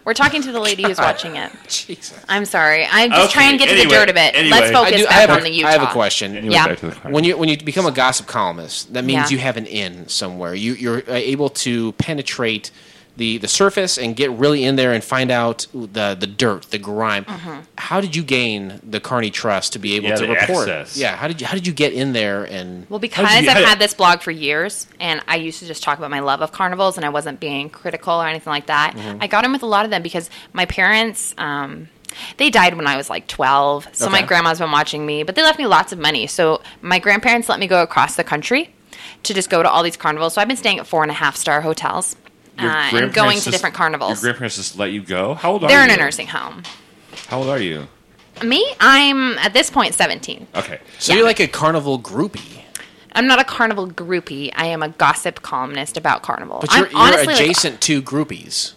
We're talking to the lady who's watching it. Jesus. I'm sorry. I'm just trying to get to the anyway, dirt of it. anyway. Let's focus back on the Utah. I have a question. Anyway, Yeah. back to the car. When you become a gossip columnist, that means Yeah. you have an in somewhere. You're able to penetrate the surface and get really in there and find out the dirt, the grime. Mm-hmm. How did you gain the Carney trust to be able Yeah, to the report? access. Yeah, how did you get in there and Well, because How'd you- I've how- had this blog for years, and I used to just talk about my love of carnivals, and I wasn't being critical or anything like that. I got in with a lot of them because my parents, they died when I was like 12, so my Okay. grandma's been watching me, but they left me lots of money. So my grandparents let me go across the country to just go to all these carnivals. So I've been staying at 4.5-star hotels Your and grandparents going to just- different carnivals. Your grandparents just let you go? How old are They're you? in a nursing home. How old are you? Me, I'm at this point 17. Okay. so Yeah. you're like a carnival groupie? I'm not a carnival groupie. I am a gossip columnist about carnival. But I'm you're honestly like, adjacent to groupies.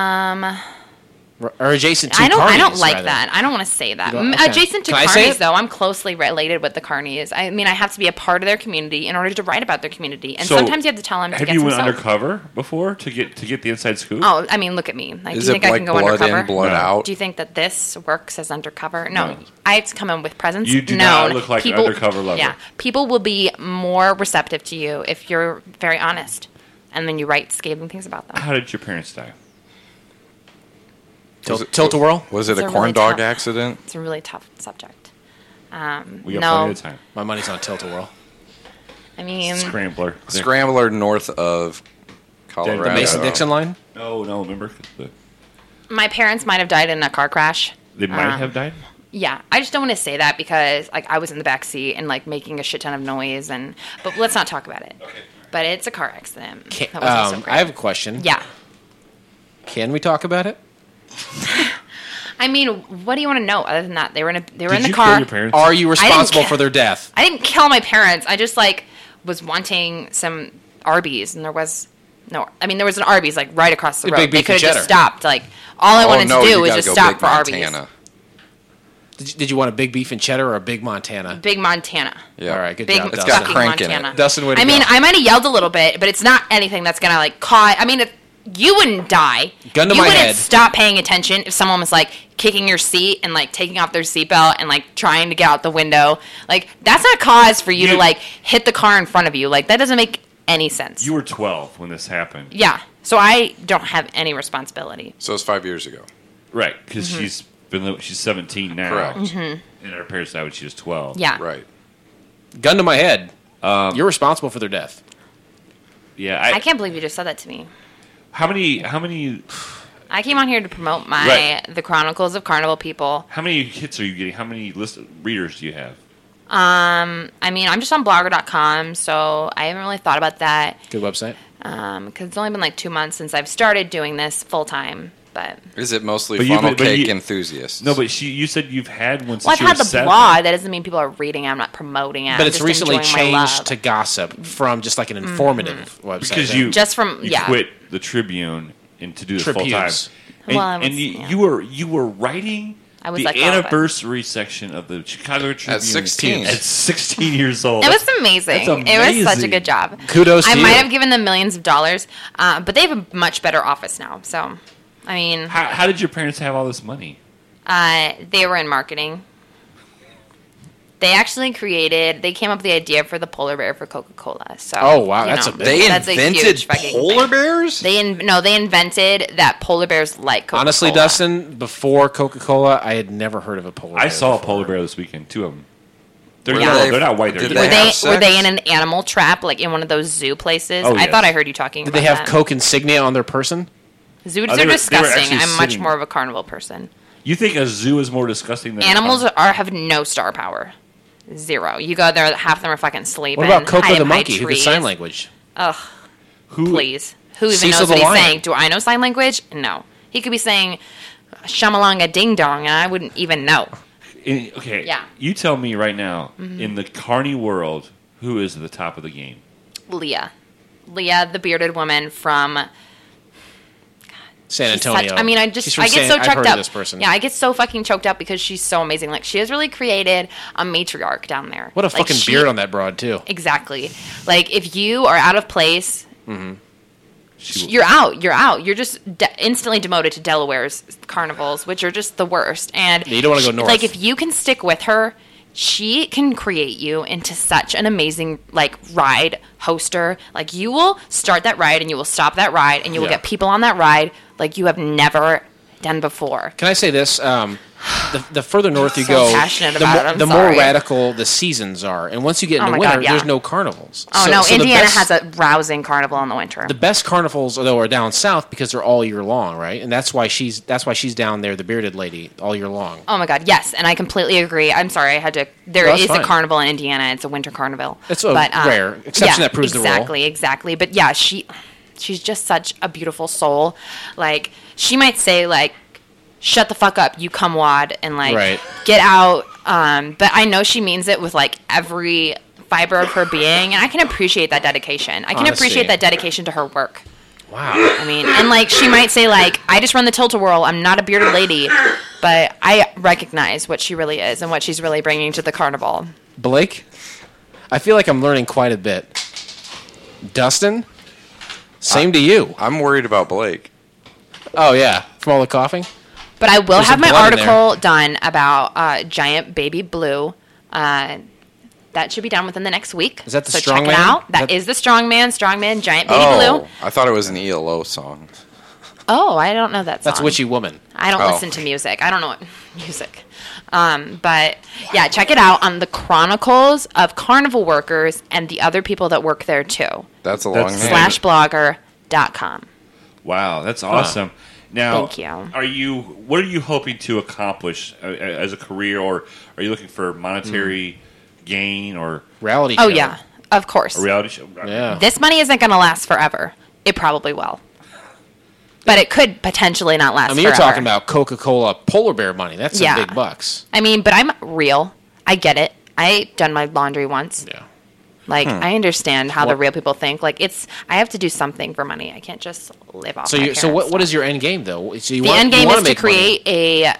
Or adjacent to I don't carnies, like rather. that. I don't want to say that. don't- okay. Adjacent to Can I say carnies, it? though, I'm closely related with the carnies. I mean, I have to be a part of their community in order to write about their community. And So, sometimes you have to tell them to Have get you some went soap. undercover before to get the inside scoop? Oh, I mean, look at me. Like, Is do you it think I like can go blood undercover? in, blood No. out? Do you think that this works as undercover? No. No. I have to come in with presence. You do known. not look like an undercover lover. Yeah. People will be more receptive to you if you're very honest. And then you write scathing things about them. How did your parents die? Tilt-a-whirl? Was it It's a a corn really dog tough- accident? It's a really tough subject. We got No. plenty of time. My money's on Tilt-a-whirl. I mean, Scrambler. Scrambler north of Colorado. The Mason-Dixon line? No, remember? my parents might have died in a car crash. They might have died? Yeah, I just don't want to say that because like I was in the back seat and like making a shit ton of noise but let's not talk about it. But it's a car accident. That wasn't so great. I have a question. Yeah. Can we talk about it? I mean, what do you want to know other than that? They were in Did the you car. kill your parents? Are you responsible ca- for their death? I didn't kill my parents. I just like was wanting some Arby's and there was an Arby's like right across the The road. big They beef could and have cheddar. just stopped. Like all I wanted no, to you do was gotta just go stop Big for Arby's. Montana. Did you want a big beef and cheddar or a big Montana? Big Montana. Yeah. All right, good Big job, It's Dustin. got crank in it. Montana. Dustin, way to I mean, go. I might have yelled a little bit, but it's not anything that's gonna like cause. I mean, if you wouldn't die. Gun to you my wouldn't head. stop paying attention if someone was like kicking your seat and like taking off their seatbelt and like trying to get out the window. Like that's not cause for you to You- like hit the car in front of you. Like that doesn't make any sense. You were 12 when this happened. Yeah. So I don't have any responsibility. So it's 5 years ago. Right, because Mm-hmm. she's 17 now. Correct. And her parents died when she was 12. Yeah. Right. Gun to my head. You're responsible for their death. Yeah. I can't believe you just said that to me. How many I came on here to promote the Chronicles of Carnival People. hits are you getting? How many readers do you have? I mean, I'm just on blogger.com, so I haven't really thought about that. Good website. Because it's only been like 2 months since I've started doing this full time. But Is it mostly But you- funnel but cake you- enthusiasts? No, but you said you've had one since well, I've you had were the 7. blog. That doesn't mean people are reading it. I'm not promoting it. But I'm it's just recently enjoying my love. changed to gossip from just like an informative website. Because you Just from- you yeah. quit the Tribune and to do this full time. Tributes. And, Well, I was- and yeah. you were writing I was the like, oh, but- anniversary section of the Chicago Tribune 16. At 16 years old. It was amazing. That's It was such a amazing. good job. Kudos I to might you. have given them millions of dollars, but they have a much better office now. So, I mean, How did your parents have all this money? they were in marketing. They actually they came up with the idea for the polar bear for Coca-Cola. So, Oh, wow, you that's know, a big- They that's a invented huge fucking polar thing. bears? They invented that polar bears like Coca-Cola. Honestly, Dustin, before Coca-Cola, I had never heard of a polar bear. I saw a before. polar bear this weekend. 2 of them. They're, Were yellow. they- They're not white. They're did yellow. they have Were they sex? in an animal trap, like in one of those zoo places? Oh, I yes. thought I heard you talking Did about they have that. Coke insignia on their person? Zoos they are were- they were disgusting. actually I'm much sitting- more of a carnival person. You think a zoo is more disgusting than Animals a have no star power. Zero. You go there, half of them are fucking sleeping. What about Coco hide the in high monkey, who could trees. sign language? Ugh, who? please. Who even Cecil knows the what he's lion. saying? Do I know sign language? No. He could be saying shamalanga ding dong, and I wouldn't even know. Okay. Yeah. You tell me right now, in the carny world, who is at the top of the game? Leah, the bearded woman from San She's Antonio. such- I mean, I She's from get San- so I've choked heard up. of this person. Yeah, I get so fucking choked up because she's so amazing. Like she has really created a matriarch down there. What a Like, fucking beard on that broad, too. Exactly. Like if you are out of place, you're out. You're out. You're just instantly demoted to Delaware's carnivals, which are just the worst. And You don't wanna go north. Like, if you can stick with her, she can create you into such an amazing, like, ride hoster. Like, you will start that ride and you will stop that ride and you will Yeah. get people on that ride like you have never done before. Can I say this? The further north you So go, passionate the, about it, mo- I'm the more sorry. radical the seasons are. And once you get Oh into my winter, God, yeah. there's no carnivals. Oh, So- no, so the Indiana best- has a rousing carnival in the winter. The best carnivals, though, are down south because they're all year long, right? And that's why she's down there, the bearded lady, all year long. Oh my God, yes, and I completely agree. I'm sorry, I had to. There Well, that's is fine. a carnival in Indiana. It's a winter carnival. It's a rare exception that proves the rule. Exactly. But yeah, she's just such a beautiful soul. Like, she might say, like, "Shut the fuck up, you cumwad," and like, Right. get out. But I know she means it with like every fiber of her being, and I can appreciate that dedication. I can Honesty. appreciate that dedication to her work. Wow. I mean, and like, she might say, like, "I just run the Tilt-A-Whirl. I'm not a bearded lady," but I recognize what she really is and what she's really bringing to the carnival. Blake, I feel like I'm learning quite a bit. Dustin, same to you. I'm worried about Blake. Oh, yeah, from all the coughing? But I will There's have some my blood in article done about Giant Baby Blue. That should be done within the next week. Is that the so check Strongman? it out. That That- is the Strongman, Giant Baby Oh, Blue. I thought it was an ELO song. Oh, I don't know that song. That's Witchy Woman. I don't Oh. listen to music. I don't know what music. But yeah, check it out on the Chronicles of Carnival Workers and the other people that work there too. That's a long That's name. /blogger.com. Wow, that's awesome. Now, Thank you. What are you hoping to accomplish as a career, or are you looking for monetary gain or Reality Oh show. yeah, of course. a reality show? Yeah. This money isn't going to last forever. It probably will. But it could potentially not last I mean, forever. you're talking about Coca-Cola polar bear money. That's some Yeah. big bucks. I mean, but I'm real. I get it. I done my laundry once. Yeah. Like, I understand how the What- real people think. Like, I have to do something for money. I can't just live off So, my so parents' what is stuff. your end game, though? So you The want, end you game wanna is to make money. create a...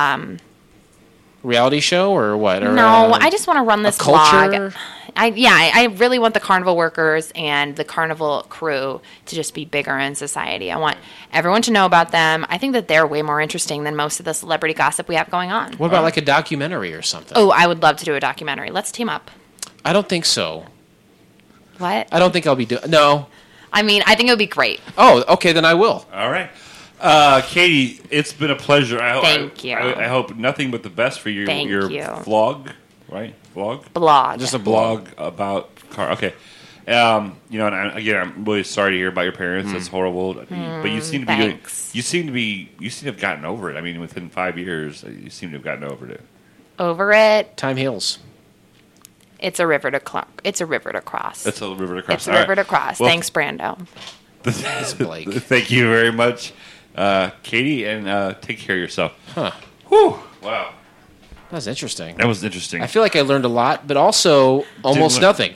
reality show or what? Or, No, I just want to run this culture? blog. I really want the carnival workers and the carnival crew to just be bigger in society. I want everyone to know about them. I think that they're way more interesting than most of the celebrity gossip we have going on. What about like a documentary or something? Oh, I would love to do a documentary. Let's team up. I don't think so. What? I don't think I'll be doing. No. I mean, I think it would be great. Oh, okay, then I will. All right. Katie, it's been a pleasure. Thank you. I hope nothing but the best for your Thank your you. vlog, right? Vlog? Blog. Just a blog. Blog about car. Okay. And again, I'm really sorry to hear about your parents. That's horrible. But you seem to be doing, thanks. you seem to have gotten over it. I mean, within 5 years, you seem to have gotten over it. Over it. Time heals. It's a river to It's a river to cross. That's a river to cross. It's a All right. river to cross. Well, Thanks, Brando. Blake. Thank you very much, Katie, and take care of yourself. Huh. Whew. Wow. That was interesting. That was interesting. I feel like I learned a lot, but also almost Didn't learn- nothing.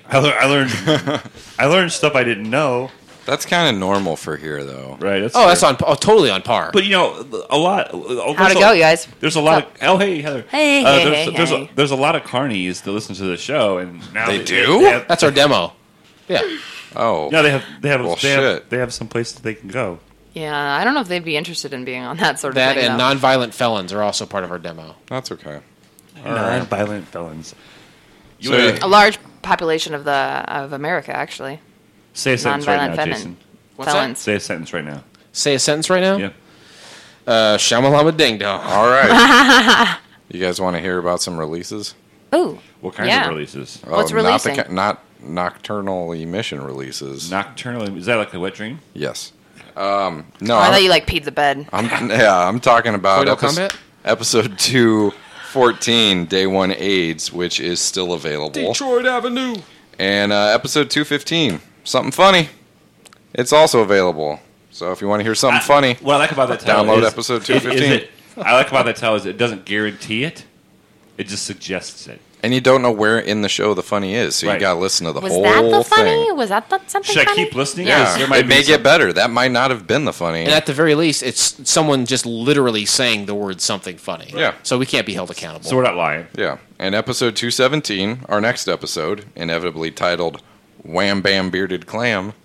I learned stuff I didn't know. That's kind of normal for here, though. Right. That's Oh, that's true. totally on par. But a lot. How'd it go, you guys? There's a lot of. Oh, hey, Heather. Hey, hey. There's a lot of carnies that listen to the show, and now They do? That's our demo. Yeah. Oh. No, they have Well, shit. they have some place that they can go. Yeah, I don't know if they'd be interested in being on that sort of That thing. and though. nonviolent felons are also part of our demo. That's okay. Non-violent felons. You So- wanna A large population of America, actually. say a sentence right Nonviolent now, felon. Jason. What's Felons. Say a sentence right now. Say a sentence right now? Yeah. Shamalama ding dong. All right. You guys want to hear about some releases? Ooh. What kinds Yeah. of releases? What's not releasing? not nocturnal emission releases. Nocturnal. Is that like a wet dream? Yes. No, Oh, I thought you like peed the bed. I'm talking about Mortal Kombat? episode 214, Day 1 AIDS, which is still available. Detroit Avenue. And episode 215, Something Funny. It's also available. So if you want to hear something funny, What I like about that title Download is, episode is 215. it- I like about that title is it doesn't guarantee it. It just suggests it. and you don't know where in the show the funny is, so Right. you got to listen to the Was whole that the funny? thing. Was that something Should I funny? keep listening? Yeah, 'Cause there might it be may some- get better. That might not have been the funny. And at the very least, it's someone just literally saying the word something funny. Yeah. So we can't be held accountable. So we're not lying. Yeah, and episode 217, our next episode, inevitably titled "Wham Bam Bearded Clam,"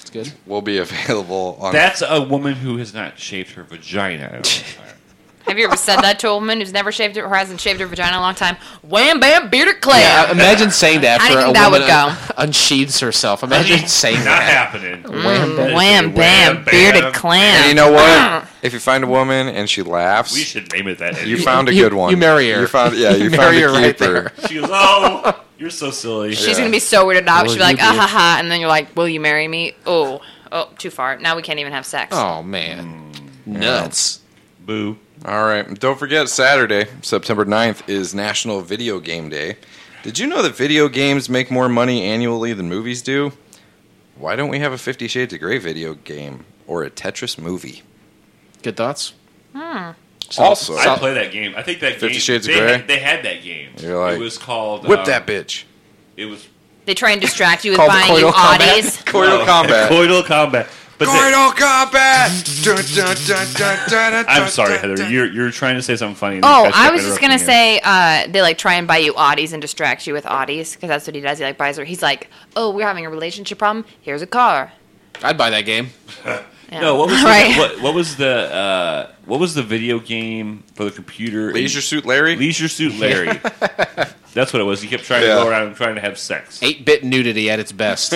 That's good. will be available on. That's a woman who has not shaved her vagina. Have you ever said that to a woman who's never shaved her or hasn't shaved her vagina in a long time? Wham, bam, bearded clam. Yeah, imagine saying that How do after you a think that woman would go? unsheathes herself. Imagine saying Not that. happening. Wham, bam, bearded clam. And you know what? If you find a woman and she laughs, We should name it that. you found a good one. You marry her. You found, yeah, you found marry a her right keeper. there. She goes, "Oh, you're so silly." She's going to be so weirded out. Will She'll be like, you ah be- ha ha. And then you're like, will you marry me? Oh, too far. Now we can't even have sex. Oh, man. Nuts. Boo. All right. Don't forget, Saturday, September 9th, is National Video Game Day. Did you know that video games make more money annually than movies do? Why don't we have a 50 Shades of Grey video game or a Tetris movie? Good thoughts? Also, I play that game. I think that 50 game. Shades of they Grey? Had, they had that game. You're like, it was called whip that bitch. It was They try and distract you with Called buying you Coital Combat? Audis. Coital Combat. Coital Combat. But Coital Combat! Dun, dun, dun, dun, dun, dun, I'm sorry, dun, Heather. dun. You're trying to say something funny. and Oh, you guys I kept was just going to interrupting say they like try and buy you Audis and distract you with Audis because that's what he does. He like buys her. He's like, oh, we're having a relationship problem. Here's a car. I'd buy that game. Yeah. No, what was right? what was the video game for the computer? Leisure Suit Larry? Leisure Suit Larry. That's what it was. He kept trying to Yeah. go around and trying to have sex. 8-bit nudity at its best.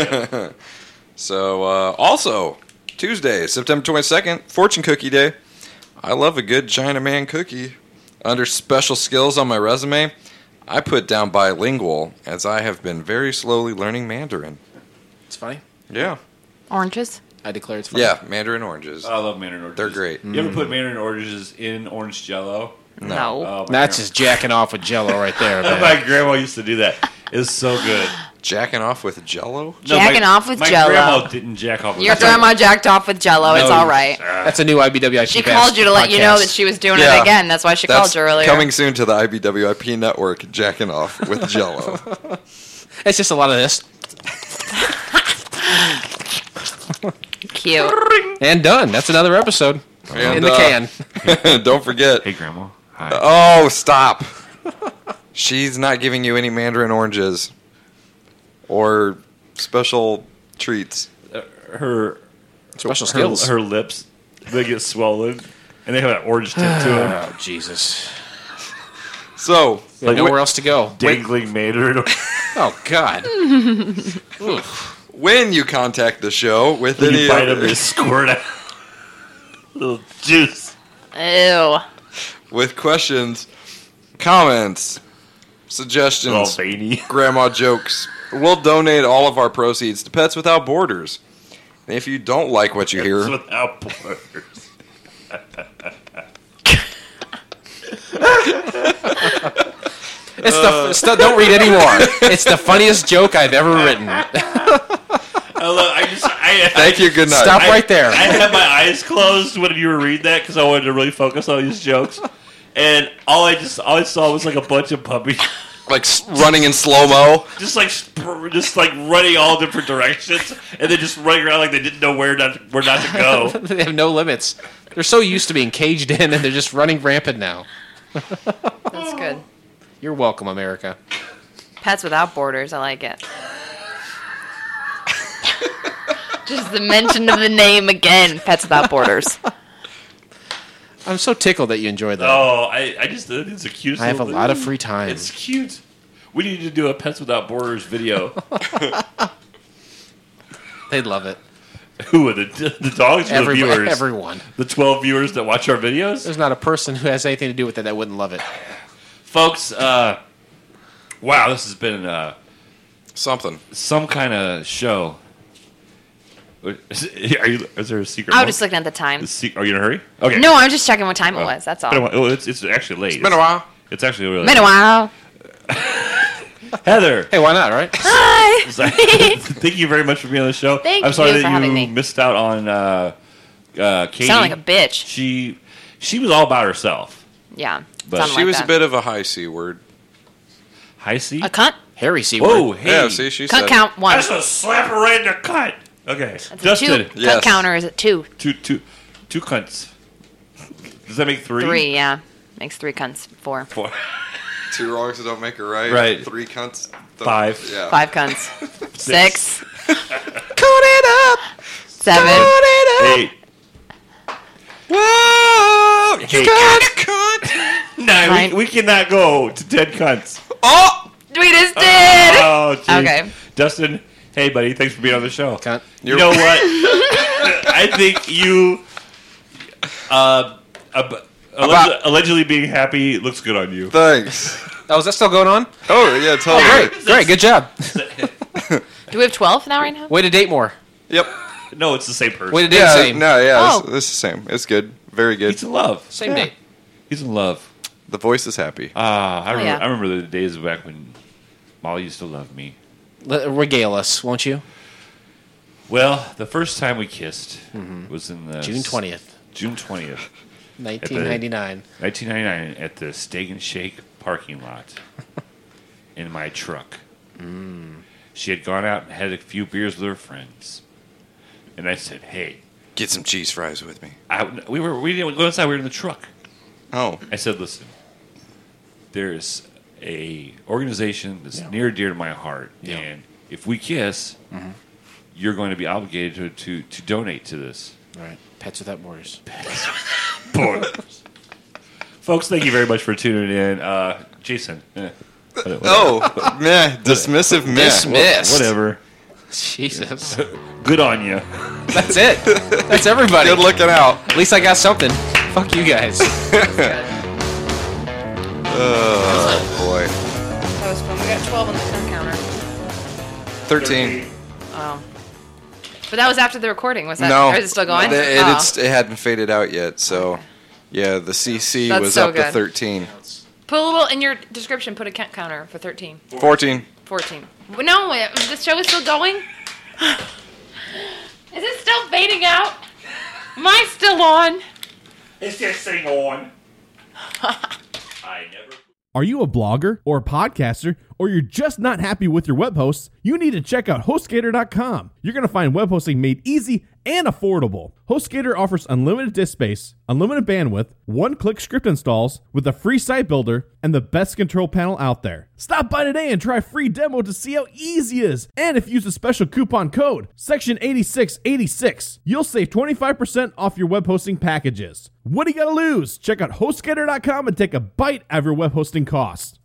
So, also, Tuesday, September 22nd, Fortune Cookie Day. I love a good Chinaman cookie. Under special skills on my resume, I put down bilingual, as I have been very slowly learning Mandarin. It's funny. Yeah. Oranges. I declare it's funny. Yeah, Mandarin oranges. I love Mandarin oranges. They're great. You ever put Mandarin oranges in orange Jello? No. Oh, my That's grandma- just jacking off with Jello right there, man. My grandma used to do that. It was so good. Jacking off with Jell-O? Jacking off with my Jell-O. grandma didn't jack off with Your Jell-O. grandma jacked off with Jello. It's No, all right. That's a new IBWIP. She called you to let you know that she was doing Yeah. it again. That's why she That's called you earlier. coming soon to the IBWIP network, Jacking Off with Jell-O. It's just a lot of this. Cute. And done. That's another episode. And, in the can. Don't forget. Hey, grandma. Hi. Oh, stop. She's not giving you any Mandarin oranges or special treats. Her Special skills. Her lips, they get swollen, and they have an orange tint to them. Oh, Jesus. So, Like nowhere else to go. Dangling Mandarin. Oh, God. when you contact the show with You any bite them, they squirt out little juice. Ew. with questions, comments, They're all suggestions, veiny. grandma jokes, we'll donate all of our proceeds to Pets Without Borders. And if you don't like what you hear, Without borders. Don't read anymore. It's the funniest joke I've ever written. thank you, good night. Stop right there. I had my eyes closed when you were reading that because I wanted to really focus on these jokes, and all I saw was like a bunch of puppies, Like running in slow-mo. just like running all different directions, and then just running around like they didn't know where not to go. They have no limits. They're so used to being caged in, and they're just running rampant now. That's good. You're welcome, America. Pets Without Borders. I like it. Just the mention of the name again. Pets Without Borders. I'm so tickled that you enjoyed that. Oh, I just think it's a cute. I have a little lot of thing. free time. It's cute. We need to do a Pets Without Borders video. They'd love it. Who are the dogs or the viewers? Everyone. The 12 viewers that watch our videos? There's not a person who has anything to do with it that wouldn't love it. Folks, wow, this has been Something. some kind of show. Is there a secret? I moment? was just looking at the time. Are you in a hurry? Okay. No, I'm just checking what time it was. That's all. Oh, it's actually late. It's been a while. It's actually really Been a while. Heather. Hey, why not, right? Hi. Thank you very much for being on the show. Thank I'm sorry you that for having you me. missed out on Katie. Sound like a bitch. She was all about herself. Yeah. But sounded She like was that. a bit of a high C word. High C? A cunt? Harry C. Whoa, word. hey. Yeah, see, she Cunt said count one. That's a slap her right in the cut. Okay. That's a Justin. two. Yes. Cunt counter is at two. Two cunts. Does that make three? Three, yeah. Makes three cunts. Four. Four. 2 wrongs don't make a right. Right. 3 cunts. Don't- 5. Yeah. 5 cunts. 6. Cut it up! 7. 8. Whoa! Hey. You got a cunt! 9. We cannot go to 10 cunts. Oh! We just did. Oh, geez. Okay. Dustin, hey, buddy, thanks for being on the show. Cunt. You know what? I think you allegedly being happy looks good on you. Thanks. Oh, is that still going on? Oh, yeah, totally. Great, good job. Do we have 12 now right now? Way to date more. Yep. No, it's the same person. Way to date Yeah, same. no, yeah, Oh. this is the same. It's good. Very good. He's in love. Same date. He's in love. The voice is happy. I yeah. remember the days back when Molly used to love me. Regale us, won't you? Well, the first time we kissed was in the June 20th, June 20th, 1999. 1999, at the Steak and Shake parking lot in my truck. She had gone out and had a few beers with her friends, and I said, "Hey, Get some cheese fries with me. we didn't go inside. We were in the truck." Oh. I said, "Listen, there's a organization that's near and dear to my heart, and if we kiss, you're going to be obligated to donate to this." All right. Pets Without Borders. Folks, thank you very much for tuning in. Jason. Oh, meh. Dismissive meh. Dismissed. Whatever. Jesus. Good on you. That's it. That's everybody. Good looking out. At least I got something. Fuck you guys. Oh, boy. That was fun. We got 12 on the turn counter. 13. Oh. But that was after the recording. Was that? No. Or is it still going? It hadn't faded out yet, so yeah, the CC That's was so up to good. 13. Put a little in your description. Put a count counter for 13. 14. 14. No, this show is still going? Is it still fading out? Am I still on? It's just sitting on. I never. Are you a blogger or a podcaster, or you're just not happy with your web hosts? You need to check out HostGator.com. You're going to find web hosting made easy and affordable. HostGator offers unlimited disk space, unlimited bandwidth, one-click script installs with a free site builder, and the best control panel out there. Stop by today and try a free demo to see how easy it is. And if you use a special coupon code, Section 8686, you'll save 25% off your web hosting packages. What do you got to lose? Check out HostGator.com and take a bite out of your web hosting costs.